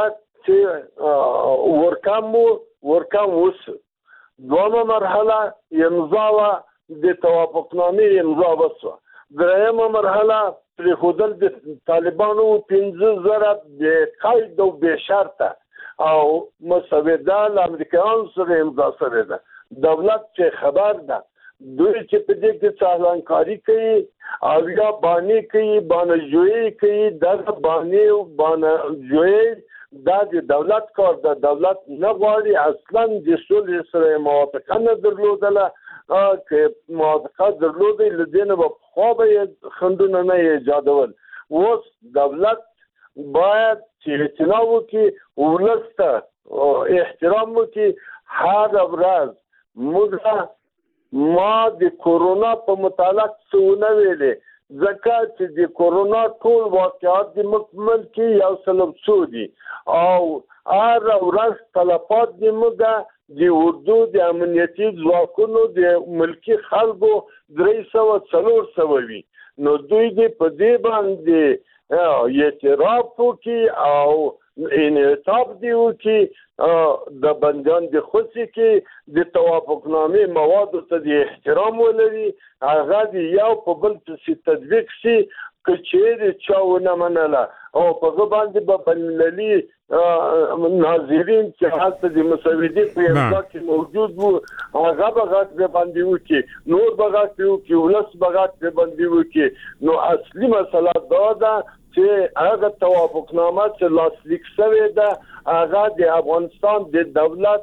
S8: چې ورکم و ورکم وشو، دومه مرحله امضا وه د توافقنامې امضا وشوه، درېیمه مرحله پرېښودل د طالبانو پنځه زره بې قید او بې شرطه او مسوده له امریکایانو سره امضا شوې ده. دولت چې خبر ده دوی چې په دې کې څالانکاری کوي او یا باندې کوي باندې جوړي کوي دا باندې باندې جوړي دا د دولت کار د دولت نه غواړي اصلا د صلح سره موافقه نه درلودله که موافقه درلودي لدینه په خو به خندونه نه ایجادول اوس دولت باید چې اعتنا وکړي ولسته احترام وکړي هر ورځ موږ ما د کورونا په متعلق څونه ویلې ځکه چې د کورونا ټول واقعات د مکمل کې یو سلب څو دي او هر ورځ تلفات د موږ د اردو د امنیتي ځواکونو د ملکی خلکو درې سوه څلور سوه وي نو دوی دې په دې باندې اعتراف وکړي او انعطاف دی وکړي د بندیان د خوشي کې د توافقنامې موادو ته د احترام ولري هغه د یو په بل پسې تطبیق شي که چیرې چا ونه منله او په هغه باندې به بین‌المللي ناظرین چې هلته د مسودې په امضا کې موجود وو هغه به غږ باندې وکړي نور به غږ وکړي ولس به غږ باندې وکړي نو اصلي مسله دا ده چې هغه توافقنامه چې لاسلیک شوې ده هغه د افغانستان د دولت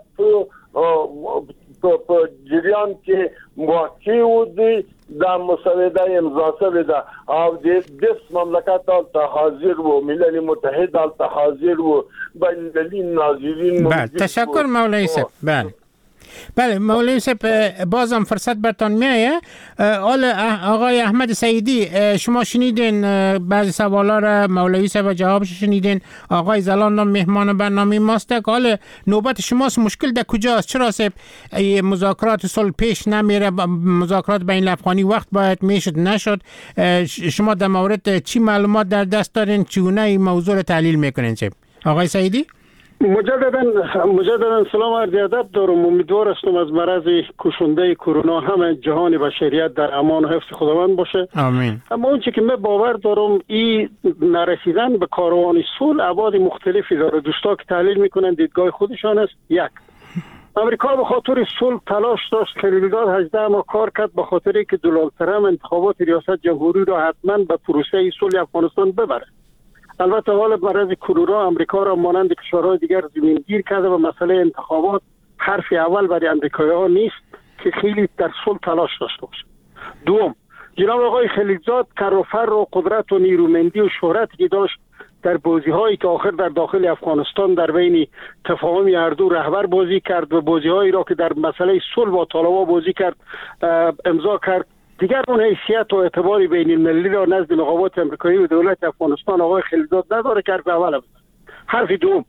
S8: په جریان کې موقع ودی دا مسوده امضا شوې ده او د دس مملکت ته حاضر وو ملل متحد ته حاضر وو بین‌المللي ناظرین
S6: بله تشکر مولوی صاحب بله بله مولوی صاحب بازم فرصت برتان میایه آل آقای احمد سعیدی شما شنیدین بعضی سوالا را مولوی صاحب جوابش شنیدین آقای زلان مهمان برنامه ماست که حال نوبت شماست مشکل در کجاست چرا صاحب مذاکرات صلح پیش نمیره مذاکرات بین الافغانی وقت باید میشد نشد شما در مورد چی معلومات در دست دارین چگونه این موضوع را تحلیل میکنین صاحب آقای سعیدی
S13: مجددا مجددا سلام عرض ادب دارم امیدوار هستم از مرض کشنده کرونا همه جهان بشریت در امان و حفظ خداوند باشه
S6: آمین
S13: اما اون چی که من باور دارم این نرسیدن به کاروان صلح ابعاد مختلفی داره دوستا که تحلیل میکنن دیدگاه خودشان است یک امریکا به خاطر صلح تلاش داشت خیلی داد هجده ما کار کرد به خاطری که دونالد ترامپ انتخابات ریاست جمهوری را حتما به پروسه صلح افغانستان ببره البته حال مرض کرونا امریکا را مانند کشورهای دیگر زمینگیر کرده و مسئله انتخابات حرف اول برای امریکایی‌ها نیست که خیلی در صلح تلاش داشته باشه. دوم جناب آقای خلیلزاد کر و فر و قدرت و نیرومندی و شهرتی که داشت در بازی هایی که آخر در داخل افغانستان در بین تفاهم هر دو رهبر بازی کرد و بازی هایی را که در مسئله صلح با طالبان بازی کرد امضا کرد دیگر اون حیثیت و اعتباری بین المللی را نزد مقامات امریکایی و دولت افغانستان آقای خلیلزاد نداره که حرف اول بزن. حرف دوم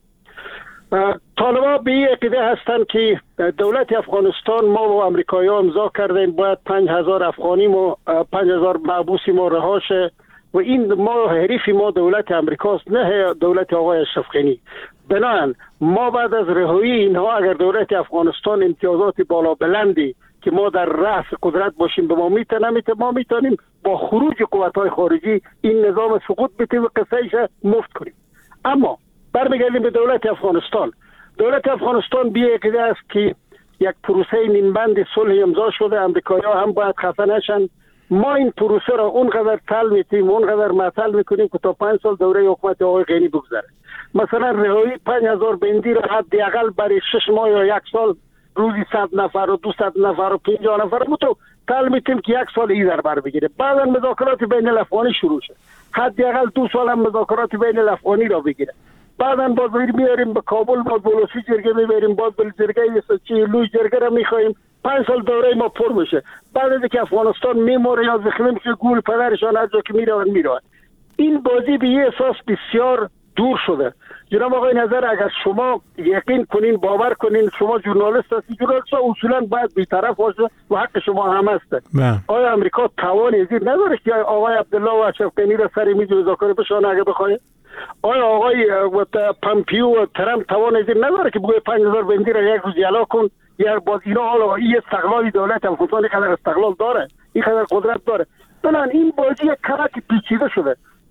S13: طالبان به این عقیده هستند که دولت افغانستان ما و امریکایی ها امضا کردیم باید پنج هزار افغانی ما پنج هزار محبوسی ما رها شه و این ما حریف ما دولت امریکاست نه دولت آقای اشرف غنی. بنابراین ما بعد از رهایی اینها اگر دولت افغانستان امتیازات بالا بلندی که ما در رأس قدرت باشیم به ما میتونیم ما میتونیم با خروج قوت‌های خارجی این نظام سقوط بدیم و قصه‌اش مفت کنیم. اما برمیگردیم به دولت افغانستان. دولت افغانستان بی عقیده است که یک پروسه نیمبند صلح امضا شده امریکایی‌ها هم باید خفه نشن. ما این پروسه را اونقدر تل میتیم اونقدر معطل میکنیم که تا پنج سال دوره حکومت آقای غنی بگذره. مثلا رهایی پنج هزار بندی را حداقل برای شش ماه یا یک سال روزی صد نفر و دویست نفر و پنجاه نفر متو تل میتیم که یک سال ای در بر بگیره. بعدا مذاکرات بین الافغانی شروع شد حداقل دو سال هم مذاکرات بین الافغانی را بگیره. بعدا باز میاریم به کابل باز بولوسی جرگه میبریم باز بل جرگه چی لوی جرگه را میخوایم پنج سال دوره ما پر میشه. بعد از که افغانستان میموره یا زخمی میشه گول پدرشان از جا که میرون میرون. این بازی به یه اساس بسیار دور شده. جناب آقای نظر اگر شما یقین کنین باور کنین شما ژورنالیست هستید ژورنالیست اصولا باید بی‌طرف باشه و حق شما هم هست. آیا امریکا توان ازیر نداره که آقای عبدالله و اشرف غنی را سر میز مذاکره بشونه اگه بخواد؟ آیا آقای پامپیو و ترامپ توان ازیر نداره که بگه پنج هزار بندی را یک روز یلا کن یا باز اینا حالا این استقلالی دولت افغانستان قدر استقلال داره این قدر قدرت داره. بنابراین این بازی یک کلک پیچیده شده.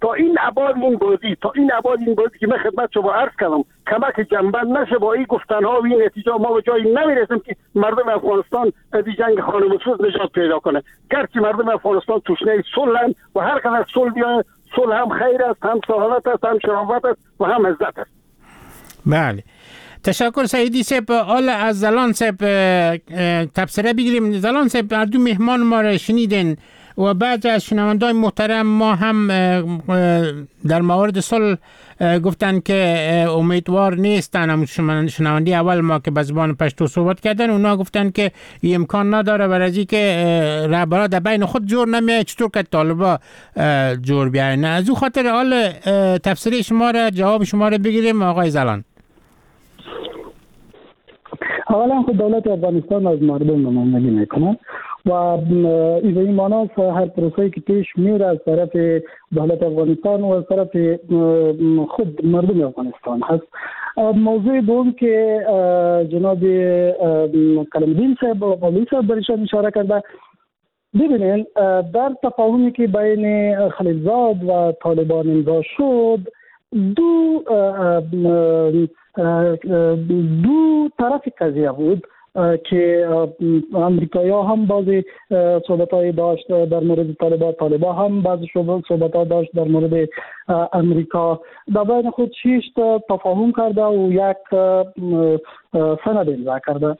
S13: تا این ابعاد این بازی تا این ابعاد این بازی که من خدمت شما عرض کردم کمک جنبند نشه با این گفتنها و این نتیجه ما به جایی نمیرسیم که مردم افغانستان از جنگ خانمانسوز نجات پیدا کنه. گرچه مردم افغانستان تشنه صلح و هر قدر صلح بیاید صلح هم خیر است، هم سعادت است، هم شرافت است و هم عزت است.
S6: بله، تشکر سعیدی صاحب. حالا از زلان صاحب تبصره بگیریم. زلان صاحب، هر دو مهمان ما را شنیدین و بعد از شنوندگان محترم ما هم در موارد صلح گفتن که امیدوار نیستن. هم شنونده اول ما که به زبان پشتو صحبت کردن اونا گفتن که این امکان نداره برای که رهبرا در بین خود جور نمیاد، چطور که طالبا جور بیاین. از او خاطر حال تفسیر شما را جواب شما را بگیریم آقای زلان.
S7: اولا خود دولت افغانستان از مردم نمایندگی میکنه و این این معنی هر پروسه‌ای که پیش میره از طرف دولت افغانستان و از طرف خود مردم افغانستان هست. موضوع دوم که جناب کلمدین صاحب و قاضی صاحب برشان اشاره کرده، ببینید در تفاهمی که بین خلیلزاد و طالبان امضا شد دو دو طرف قضیه بود که امریکایی‌ها هم بعضی صحبت‌های داشت در مورد طالبان، طالبان هم بعضی صحبت‌ها داشت در مورد امریکا. در بین خود شش تا تفاهم کرده و یک سند امضا کرده.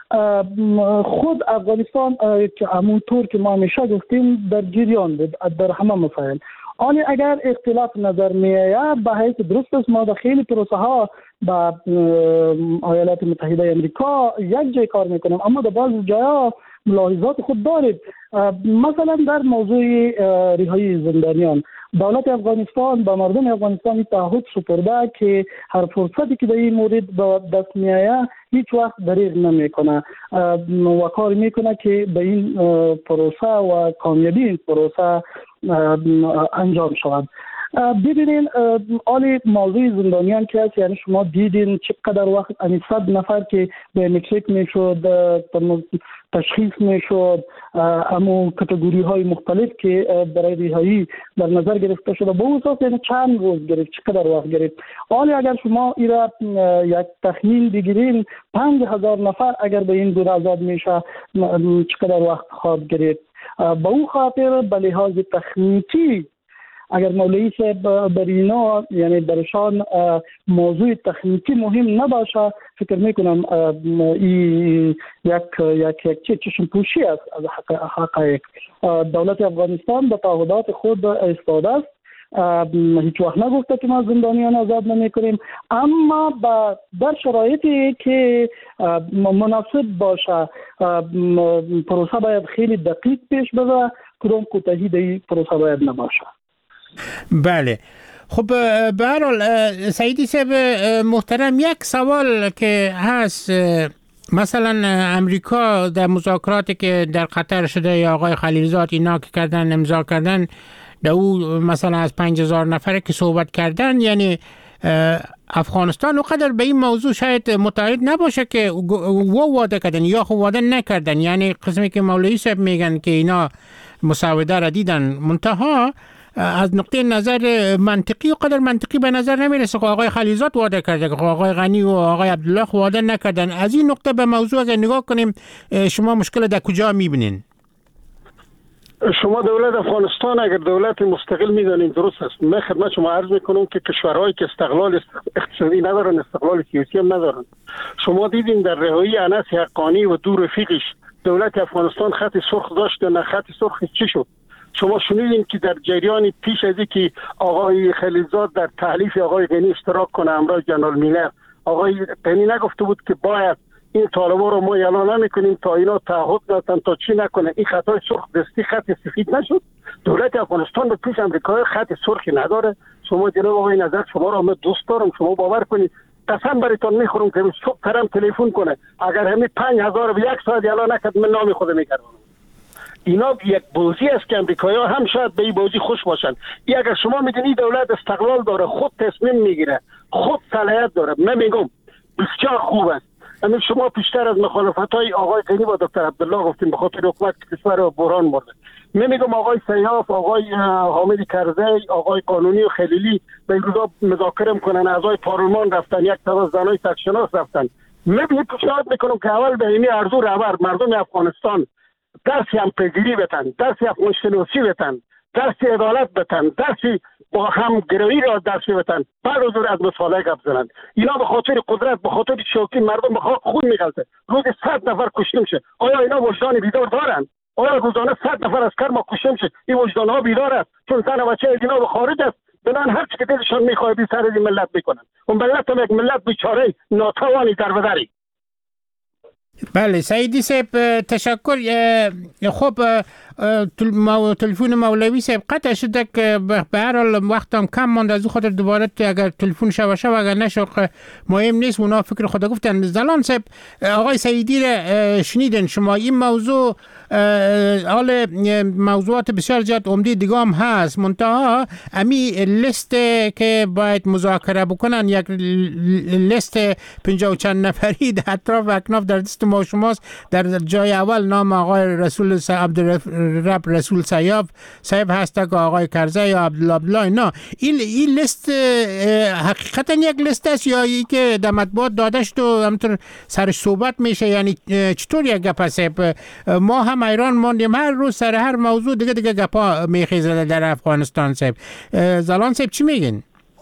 S7: خود افغانستان که همونطور که ما همیشه گفتیم در جریان بود در همه مسائل. آن اگر اختلاف نظر میآید به حیث درست است، ما در خیلی پروسه ها با ایالات متحده امریکا یک جای کار میکنیم، اما در بعض جاها ملاحظات خود دارید. مثلا در موضوع رهایی زندانیان دولت افغانستان با مردم افغانستان تعهد سپرده که هر فرصتی که در این مورد به دست میآید هیچ وقت دریغ نمیکنه و کار میکنه که به این پروسه و کامیابی این پروسه انجام شود. ببینین آلی موضوع زندانیان که هست، یعنی شما دیدین چقدر وقت این صد نفر که به مکسیک میشد تشخیص میشد، اما کتگوری های مختلف که برای رهایی در نظر گرفته شده به اون اساس یعنی چند روز گرفت، چقدر وقت گرفت. آلی اگر شما ایرا یک تخمین بگیرین پنج هزار نفر اگر به این دور آزاد میشه چقدر وقت خواهد گرفت. به اون خاطر به لحاظ تخنیکی اگر مولوی صاحب بر اینا یعنی برشان موضوع تخنیکی مهم نباشه، فکر میکنم این یک یک یک چشم پوشی است از حقایق. دولت افغانستان به تعهدات خود ایستاده است، هیچ وقت نگفته که ما زندانیان آزاد نمیکنیم، اما در شرایطی که مناسب باشه پروسه باید خیلی دقیق پیش بره، کدام کوتاهی در این پروسه باید نباشه.
S6: بله، خب به هر حال سعیدی صاحب محترم، یک سوال که هست، مثلا امریکا در مذاکراتی که در قطر شده یا آقای خلیلزاد اینا که کردن امضا کردن در او مثلا از پنج هزار نفره که صحبت کردن، یعنی افغانستان وقدر به این موضوع شاید متعهد نباشه که و واده کردن یا خود واده نکردن، یعنی قسمی که مولوی صاحب میگن که اینا مساوده را دیدن، منتها از نقطه نظر منطقی و قدر منطقی به نظر نمیرسه که آقای خلیلزاد واده کرده که آقای غنی و آقای عبدالله واده نکردن. از این نقطه به موضوع اگر نگاه کنیم شما مشکل در کجا میبینین؟
S13: شما دولت افغانستان اگر دولت مستقل میدانید درست است. من خدمت شما عرض میکنم که کشورهایی که استقلال اقتصادی ندارن، استقلال سیاسی هم ندارن. شما دیدین در رهایی انس حقانی و دو رفیقش دولت افغانستان خط سرخ داشت یا نه خط سرخ چی شد؟ شما شنیدین که در جریان پیش از اینکه آقای خلیلزاد در تحلیف آقای غنی اشتراک کنه همراه جنرال میلر، آقای غنی نگفته بود که باید این طالبان رو ما اعلان نمی‌کنیم تا اینا تعهد ندن تا چی نکنه، این خطای سرخ دستی خط سفید نشد؟ دولت افغانستان به پیش امریکای خط سرخی نداره. شما جناب آقای نظر شما رو من دوست دارم، شما باور کنید قسم براتون میخورم که صبح ترم تلفن کنه اگر همین پنج هزار به یک ساعت اعلان نکرد من نام خود میکردم. اینا یک بازی است که امریکایی‌ها هم شاید به این بازی خوش باشن. ای اگر شما میدونید دولت استقلال داره، خود تصمیم میگیره، خود صلاحیت داره، من میگم بسیار خوب است. همین شما پیشتر از مخالفت‌های آقای غنی با دکتر عبدالله گفتیم به خاطر حکومت کشور و بحران مرده. من میگم آقای سیاف، آقای حامد کرزی، آقای قانونی و خلیلی به این روزا مذاکره میکنن، اعضای پارلمان رفتن، یک طرف زنای سرشناس رفتن. من به پیشنهاد میکنم که اول به این ارزو رهبر مردم افغانستان درسی هم پیگیری بتن، درسی افغان شناسی بتن، درسی عدالت بتن، درسی با هم گرویی را درسی بتن، بعد از اون از مصالحه گپ زنند. اینا به خاطر قدرت، به خاطر شوخی مردم به خاک خون میغلطه. روز صد نفر کشته میشه. آیا اینا وجدان بیدار دارن؟ آیا روزانه صد نفر عسکر ما کشته میشه؟ این وجدان ها بیدار است؟ چون زن و بچه اینا به خارج است. بنان هر چی که دلشان میخواد بی سر این ملت میکنن. اون ملت هم یک ملت بیچاره ناتوانی دربدری.
S6: بله سعیدی صاحب تشکر. خب تلفن مولوی صاحب قطع شده که به هر حال وقتم کم ماند، از او خاطر دوباره اگر تلفن شو شو اگر نشو مهم نیست، اونا فکر خدا گفتن. زلان صاحب آقای سعیدی را شنیدن شما، این موضوع حال موضوعات بسیار زیاد عمده دیگه هم هست، منتها امی لیست که باید مذاکره بکنن یک لیست پنجاه و چند نفری در اطراف اکناف در دست ما شماست. در جای اول نام آقای رسول عبدالرب رسول سیاف صاحب هست که آقای کرزی یا عبدالله. نه این این لیست حقیقتا یک لیست است یا ای که در مطبوعات داده شد و همینطور سرش صحبت میشه؟ یعنی چطور یک گپ است؟ ما هم ایران ماندیم هر روز سر هر موضوع دیگه دیگه گپا میخیزه در افغانستان. صاحب زلان صاحب چی میگین؟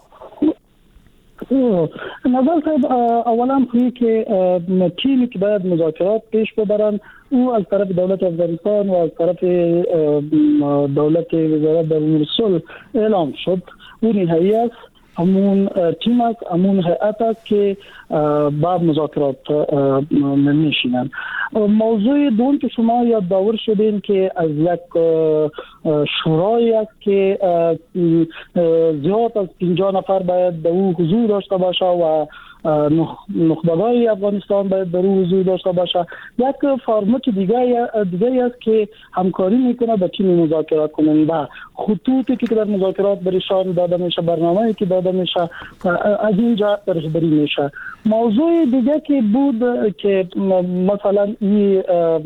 S7: نظر صاحب اولا خویی که تیمی که باید مذاکرات پیش ببرن او از طرف دولت افغانستان و از طرف دولت وزارت درون صلح اعلام شد. او نهایی است، همون تیم است، همون هیئت است که بعد مذاکرات میشینن. موضوع دوم که شما یادآور شدین که از یک شورای است که زیاد از پنجاه نفر باید در او حضور داشته باشه و نخبگان افغانستان باید در او حضور داشته باشه. یک فرمت دیگه دیگه است که همکاری میکنه با تیم مذاکرات کننده، خطوطی که در مذاکرات برشان داده میشه، برنامه‌ای که داده میشه از اینجا رهبری میشه. موضوع دیگه که بود که مثلا این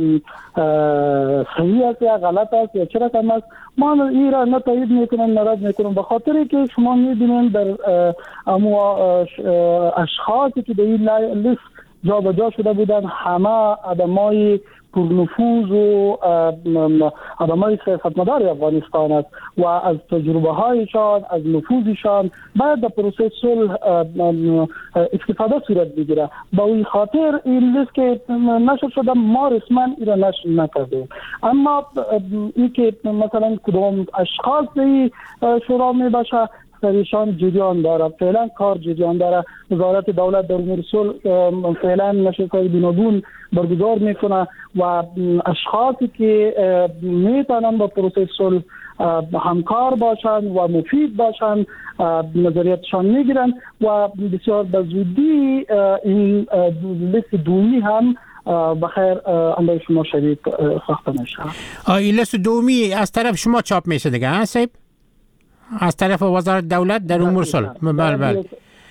S7: صحیح است یا غلط است یا چرا کم است، ما این را نه تایید میکنم نه رد میکنم، به خاطر که شما میبینید در امو اشخاصی که در این لیست جا به جا شده بودن همه آدمای پرنفوذ و آدمای سیاستمدار افغانستان است و از تجربه هایشان، از نفوذشان باید در پروسه صلح استفاده صورت بگیره. با این خاطر این لیست که نشر شده ما رسما این را نشر نکردیم، اما این که مثلا کدام اشخاص به شورا می باشه سریشان جریان داره، فعلا کار جریان داره. وزارت دولت در امور صلح فعلا نشست‌های گوناگون برگزار میکنه و اشخاصی که میتونن با پروسه صلح همکار باشن و مفید باشن نظریاتشان میگیرن و بسیار به زودی این لیست دومی هم بخیر اندای شما شدید ساخته میشه.
S6: این لیست دومی از طرف شما چاپ میشه دیگه ها صاحب؟ از طرف وزارت دولت در امور صلح. بله بله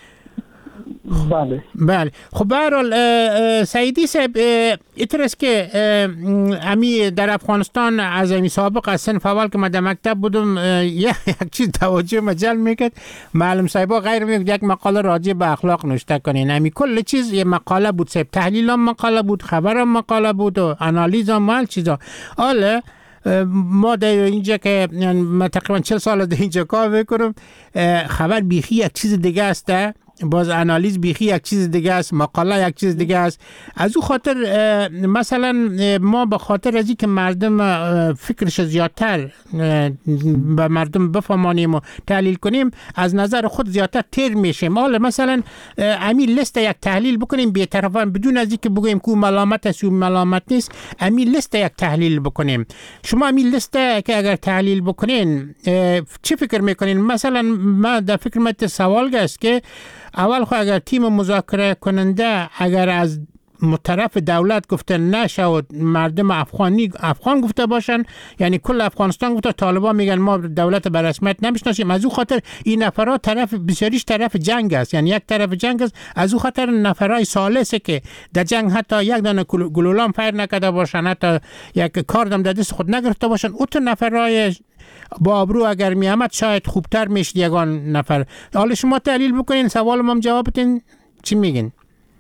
S7: بله
S6: بله. خب به هر حال سعیدی صاحب ایترس که امی در افغانستان از امی سابق از صنف اول که من در مکتب بودم یک چیز توجه مجل میکرد، معلم صاحبا غیر میگه یک مقاله راجع به اخلاق نوشته کنین. امی کل چیز یه مقاله بود صاحب، تحلیل هم مقاله بود، خبر هم مقاله بود و آنالیز هم مال چیزا. حالا ما در اینجا که من تقریبا چهل سال در اینجا کار میکنم، خبر بیخی یک چیز دیگه است، باز آنالیز بیخی یک چیز دیگه است، مقاله یک چیز دیگه است. از او خاطر مثلا ما به خاطر از اینکه مردم فکرش زیادتر به مردم بفهمانیم و تحلیل کنیم از نظر خود زیادتر تیر میشیم. حالا مثلا امی لیست یک تحلیل بکنیم بی‌طرفانه بدون از اینکه بگوییم که ملامت است و ملامت نیست، امی لیست یک تحلیل بکنیم. شما امی لیست که اگر تحلیل بکنین چی فکر میکنین؟ مثلا ما در فکر من سوال است که اول خو اگر تیم مذاکره کننده اگر از طرف دولت گفته نشود مردم افغانی افغان گفته باشن، یعنی کل افغانستان گفته، طالبان میگن ما دولت به رسمیت نمیشناسیم. از او خاطر این نفرات طرف بسیاریش طرف جنگ است، یعنی یک طرف جنگ است. از او خاطر نفرای سالسه که در جنگ حتی یک دانه گلولام فیر نکرده باشن، حتی یک کاردم در دست خود نگرفته باشن، او تو نفرای با ابرو اگر می آمد شاید خوبتر میشد یگان نفر. حالا شما تحلیل بکنین، سوال ما جواب بدین، چی میگین؟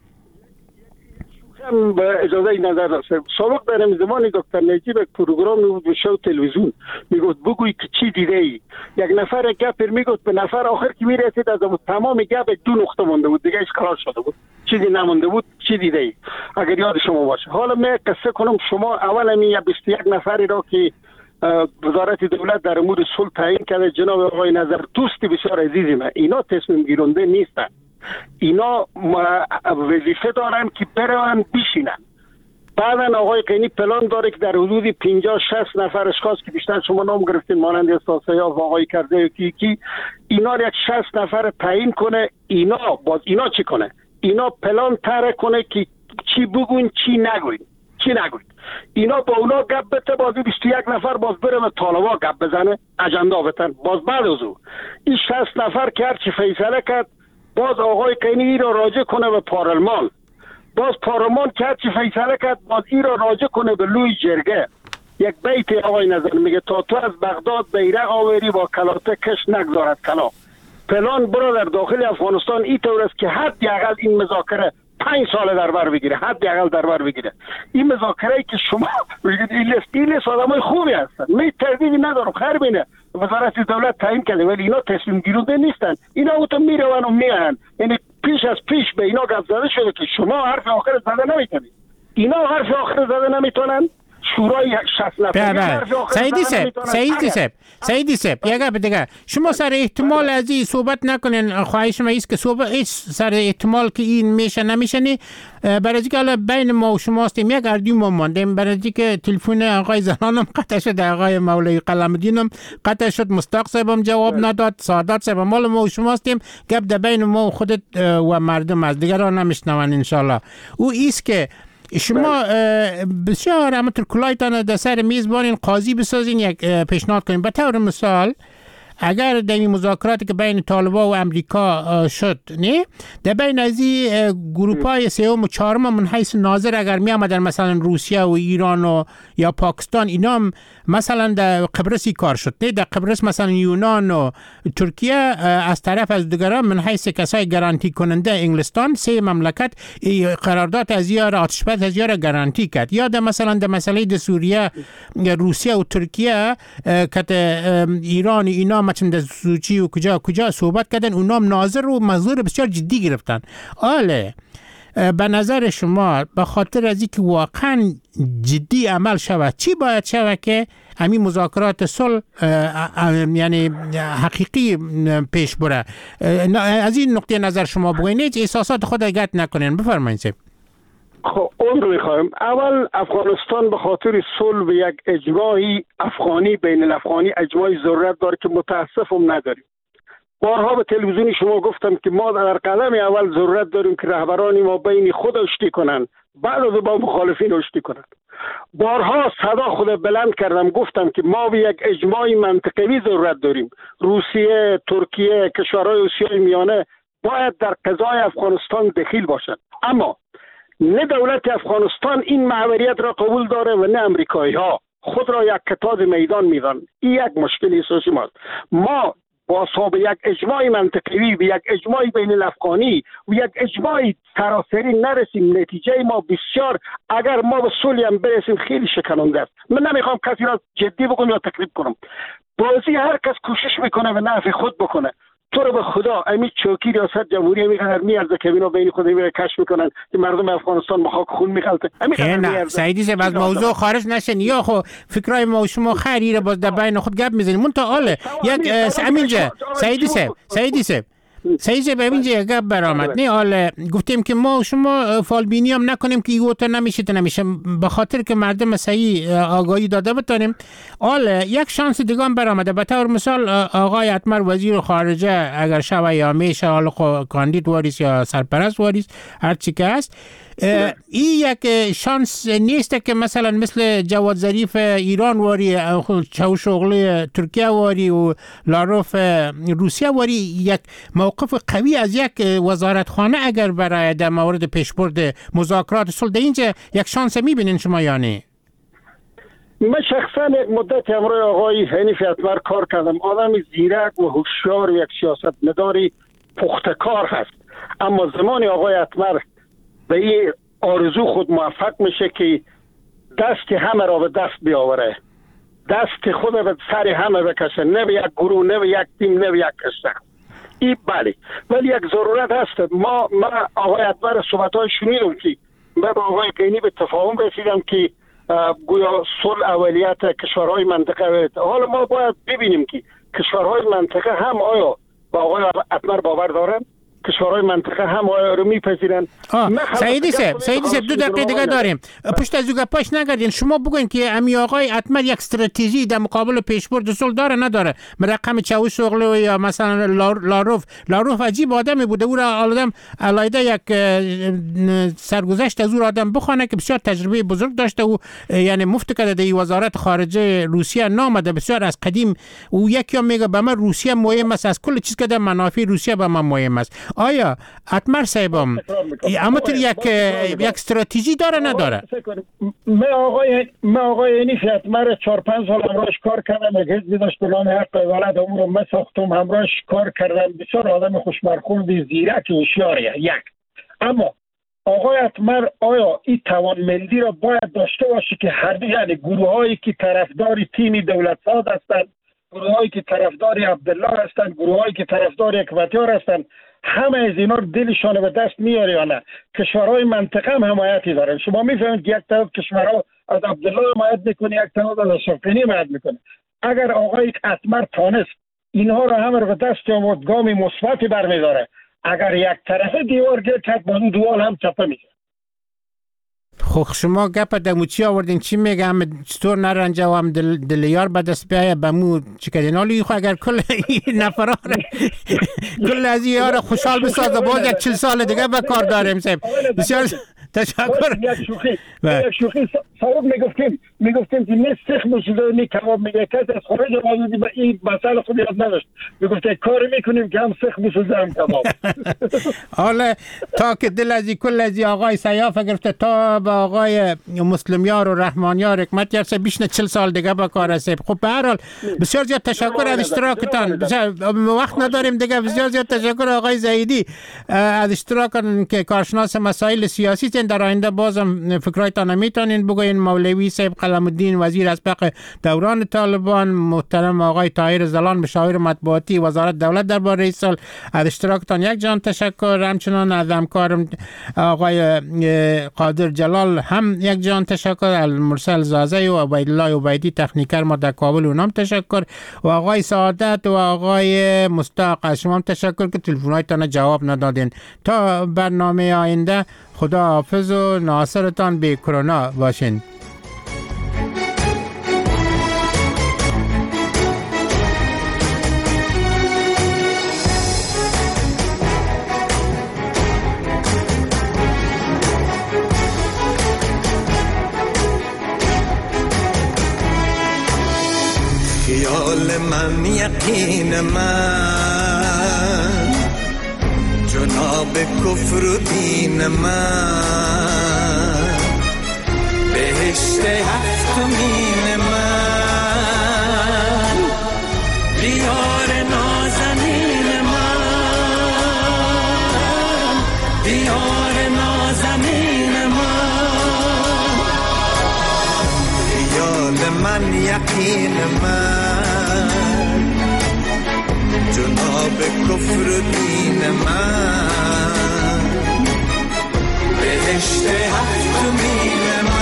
S13: به اجازه نظر داشته. سابق در زمان دکتر نجیب یک پروگرام بود به شو تلویزیون، میگفت بگوی که چی دیده ای. یک نفر گپ میگفت به نفر آخر که میرسید از تمام گپ دو نقطه مونده بود، دیگه اشکال شده بود، چیزی نمونده بود. چی دیده ای اگر یاد شما باشه. حالا من قصه کنم، شما اول می بیست و یک نفری را که وزارت دولت در امور صلح تعیین کرده، جناب آقای نظر دوست بسیار عزیزی من، اینا تصمیم گیرنده نیستن، اینا وظیفه دارن که برن بشینن. بعدا آقای قینی پلان داره که در حدود پنجاه شصت نفر اشخاص که بیشتر شما نام گرفتین مانند استاد سیاف، آقای کرده کی کی اینا یک شصت نفر تعیین کنه. اینا باز اینا چی کنه؟ اینا پلان طرح کنه که چی بگوین چی نگوین چی نگوین. اینا با اونا گپ بته، بازی بیست و یک نفر باز بره به طالبا گپ بزنه، اجندا بتن. باز بعد از او این شصت نفر که هرچی فیصله کرد، باز آقای قینی را راجع کنه به پارلمان، باز پارلمان که هرچی فیصله کرد باز این را راجع کنه به لوی جرگه. یک بیت آقای نظر میگه تا تو از بغداد بیرق آوری با کلاته کش نگذارد کلا. پلان برو در داخل افغانستان این طور است که حداقل این مذاکره پنج سال در بر بگیره، حداقل در بر بگیره. این مذاکره که شما میگید این لیست این لیست آدمای خوبی هستن، می تردیدی ندارم، خیر بینه وزارت دولت تعیین کرده، ولی اینا تصمیم گیرنده نیستن. اینا اوتو میرون و میان، یعنی پیش از پیش به اینا گپ زده شده که شما حرف آخر زده نمیتونید. اینا حرف آخر زده نمیتونن. شورای شصت نفر
S6: سعیدی صاحب سعیدی صاحب سعیدی صاحب یک گپ دیگه، شما سر احتمال از این صحبت نکنین، خواهش ما است که صحبت هیچ سر احتمال که این میشه نمیشه نی، برای اینکه حالا بین ما و شما هستیم یک اردی ما ماندیم، برای اینکه تلفن آقای زنانم قطع شد، آقای مولوی قلمدینم قطع شد، مستاق صاحبم جواب نداد، سعادت صاحب، مال ما و شما هستیم، گپ در بین ما و خودت و مردم از دیگران نمیشنون ان شاء الله. او است که شما بسیار همونطور کلایتان در سر میزبانین قاضی بسازین، یک پیشنهاد کنین. به طور مثال اگر در این مذاکراتی که بین طالبان و امریکا شد، نه در بین از این گروپای سوم و چهارم من حیث ناظر اگر می آمدن مثلا روسیه و ایران و یا پاکستان، اینا هم مثلا در قبرسی کار شد، نه در قبرس مثلا یونان و ترکیه از طرف از دیگران من حیث کسای گارانتی کننده انگلستان، سه مملکت قرارداد از یار آتشبس از یار گارانتی کرد. یا در مثلا در مسئله در سوریه روسیه و ترکیه که ایران اینا مثلا در سوچی و کجا کجا صحبت کردن، اونا هم ناظر و منظور بسیار جدی گرفتن. آله به نظر شما به خاطر از اینکه واقعا جدی عمل شود، چی باید شود که همین مذاکرات صلح یعنی حقیقی پیش بره؟ از این نقطه نظر شما بگوین، هیچ احساسات خود گت نکنین. بفرمایید.
S13: خب اون رو میخوایم. اول افغانستان به خاطر صلح به یک اجماعی افغانی بین الافغانی اجماعی ضرورت داره که متاسفم نداریم. بارها به تلویزیون شما گفتم که ما در قدم اول ضرورت داریم که رهبران ما بین خود آشتی کنن، بعد از با مخالفین آشتی کنن. بارها صدا خود بلند کردم، گفتم که ما به یک اجماعی منطقوی ضرورت داریم. روسیه، ترکیه، کشورهای آسیای میانه باید در قضای افغانستان دخیل باشند، اما نه دولت افغانستان این محوریت را قبول داره و نه امریکایی ها خود را یک کتاب میدان میدن. این یک مشکل اساسی ماست. ما با صاحب یک اجماع منطقی به یک اجماع بین الافغانی و یک اجماع سراسری نرسیم، نتیجه ما بسیار، اگر ما به صلح هم برسیم خیلی شکننده است. من نمیخوام کسی را جدی بگم یا تکذیب کنم، بازی هر کس کوشش میکنه و نفع خود بکنه. تو رو به خدا امید چوکی ریاست جمهوری میگن میارزه که اینا بین خود میره کش میکنن که مردم افغانستان به خاک خون میخلطه.
S6: نه سعیدی صاحب از موضوع خارج نشین، یا خو فکرای ما و شما خیریره باز در بین خود گپ میزنیم. من تا حاله یک همینجا سعیدی صاحب سعیدی صاحب سعیدی صاحب اینجا یک گپ برآمد. نه حالا گفتیم که ما و شما فالبینی هم نکنیم که ایو تا نمیشه تا نمیشه، به خاطر که مردم صحیح آگاهی داده بتونیم. حالا یک شانس دیگه هم برآمده. به طور مثال آقای اتمر وزیر خارجه اگر شوه یا میشه، حالا کاندید واریس یا سرپرست واریس هر چی که هست، این یک شانس نیست که مثلا مثل جواد ظریف ایران واری، چاوشوغلی ترکیه واری و لاروف روسیه واری یک موقف قوی از یک وزارتخانه اگر برای در مورد پیشبرد مذاکرات صلح در اینجا یک شانس میبینین شما یا نه؟
S13: من شخصا یک مدت امروز آقای حنیف اتمر کار کردم. آدم زیرک و هوشیار و یک سیاست مداری پختکار هست، اما زمان آقای اتمر به این آرزو خود موفق میشه که دست همه را به دست بیاوره، دست خود به سر همه بکشه، نه به یک گروه، نه به یک تیم، نه به یک کشور. این بله، ولی یک ضرورت هست. ما ما آقای اتمر صحبت‌های شنیدم که من با آقای قینی به تفاهم رسیدم که گویا صلح اولیت کشورهای منطقه. حالا ما باید ببینیم که کشورهای منطقه هم آیا با آقای اتمر باور دارن؟ کشورهای منطقه هم آیا رو میپذیرن؟
S6: سعیدی صاحب سعیدی صاحب دو دقیقه دیگه داریم، پشت از او گپاش نگردین. شما بگوین که امی آقای اتمر یک استراتژی در مقابل پیشبرد صلح داره نداره؟ رقم چاوشوغلی یا مثلا لاروف لاروف عجیب آدمی بوده، او را آدم علایده یک سرگذشت از او آدم بخونه که بسیار تجربه بزرگ داشته و یعنی مفت کرده در وزارت خارجه روسیه نامده، بسیار از قدیم. او یکی میگه به من روسیه مهم است، از کل چیز که در منافع روسیه به من مهم است. آیا اتمر صاحبم اما تو یک یک استراتژی داره نداره؟
S13: من آقای من آقای حنیف اتمر چهار پنج سال همراهش کار کردم، یک حزبی داشت به نام حق ولایت امور رو من ساختم، همراهش کار کردم. بسیار آدم خوشبرخوردی، زیرک و هوشیاریه یک. اما آقای اتمر آیا این توانمندی را باید داشته باشه که هر یعنی گروهایی که طرفدار تیم دولت‌ساز هستند، گروهایی که طرفدار عبدالله هستند، گروهایی که طرفدار حکمتیار هستند، همه از اینا دلشان به دست میاره یا نه؟ کشورهای منطقه هم حمایتی دارن. شما میفهمید که یک طرف کشورها از عبدالله حمایت میکنه، یک طرف از اشرف غنی حمایت میکنه. اگر آقای اتمر تانست اینها را همه رو به دست آورد، گامی مثبتی برمیداره. اگر یک طرفه دیوار گرد کرد، با اون دیوار هم چپه میشه.
S6: خب شما گپ دمو چی آوردین؟ چی میگه هم چطور نرنجه و هم دل دلیار به دست بیایه بمو چی کردین؟ حالی خو اگر کل این نفران کل از این یار خوشحال بسازه باز یک چل سال دیگه به کار داریم صاحب. بسیار تشکر.
S13: یک شوخی یک شوخی صاحب میگفتیم میگفتیم که نه سخت میشه نه کباب میگه کس از خارج بازی به این مسئله خود یاد نداشت. میگفت کار میکنیم که هم سخت میشه هم کباب.
S6: حالا تا که دل از کل از آقای سیاف گرفته تا با آقای مسلمیار و رحمانیار حکمتیار سه بیش نه چل سال دیگه با کار است. خب به هر حال بسیار زیاد تشکر از اشتراکتان. وقت نداریم دیگه. بسیار زیاد تشکر آقای زیدی از اشتراکتان که کارشناس مسائل سیاسی هستین. در آینده بازم فکرایتان میتونین بگوین. مولوی صاحب قلم الدین وزیر اسبق دوران طالبان، محترم آقای طاهر زلان مشاور مطبوعاتی وزارت دولت درباره سال، از اشتراکتان یک جان تشکر. همچنان از همکارم آقای قادر جلال هم یک جان تشکر. المرسل زازی و عبیدالله عبیدی تکنیکر ما در کابل اونم تشکر و آقای سعادت و آقای مستاق از شما تشکر که تلفن‌هایتان جواب ندادین. تا برنامه آینده خدا حافظ و ناصرتان به کرونا باشین.
S14: خیال من یقین من جناب کفر و دین من بهشت هفتمین من دیار نازنین من دیار نازنین من خیال من یقین من جناب کفر و دین من بهشت هفتمین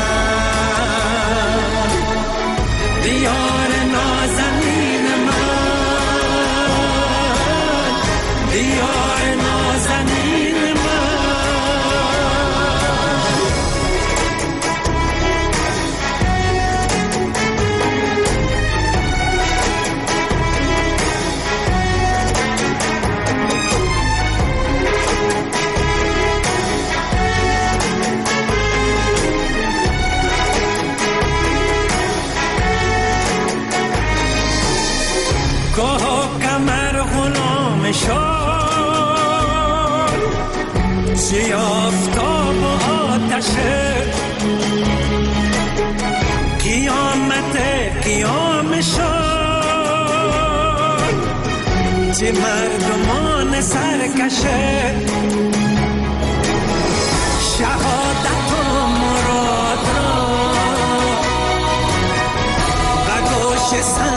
S14: من دیار نازنین من دیار نازنین من. شد چه آفتاب و آتشه قیامت قیام شد چه مردمان سرکشه شهادت و مراد را به گوش سر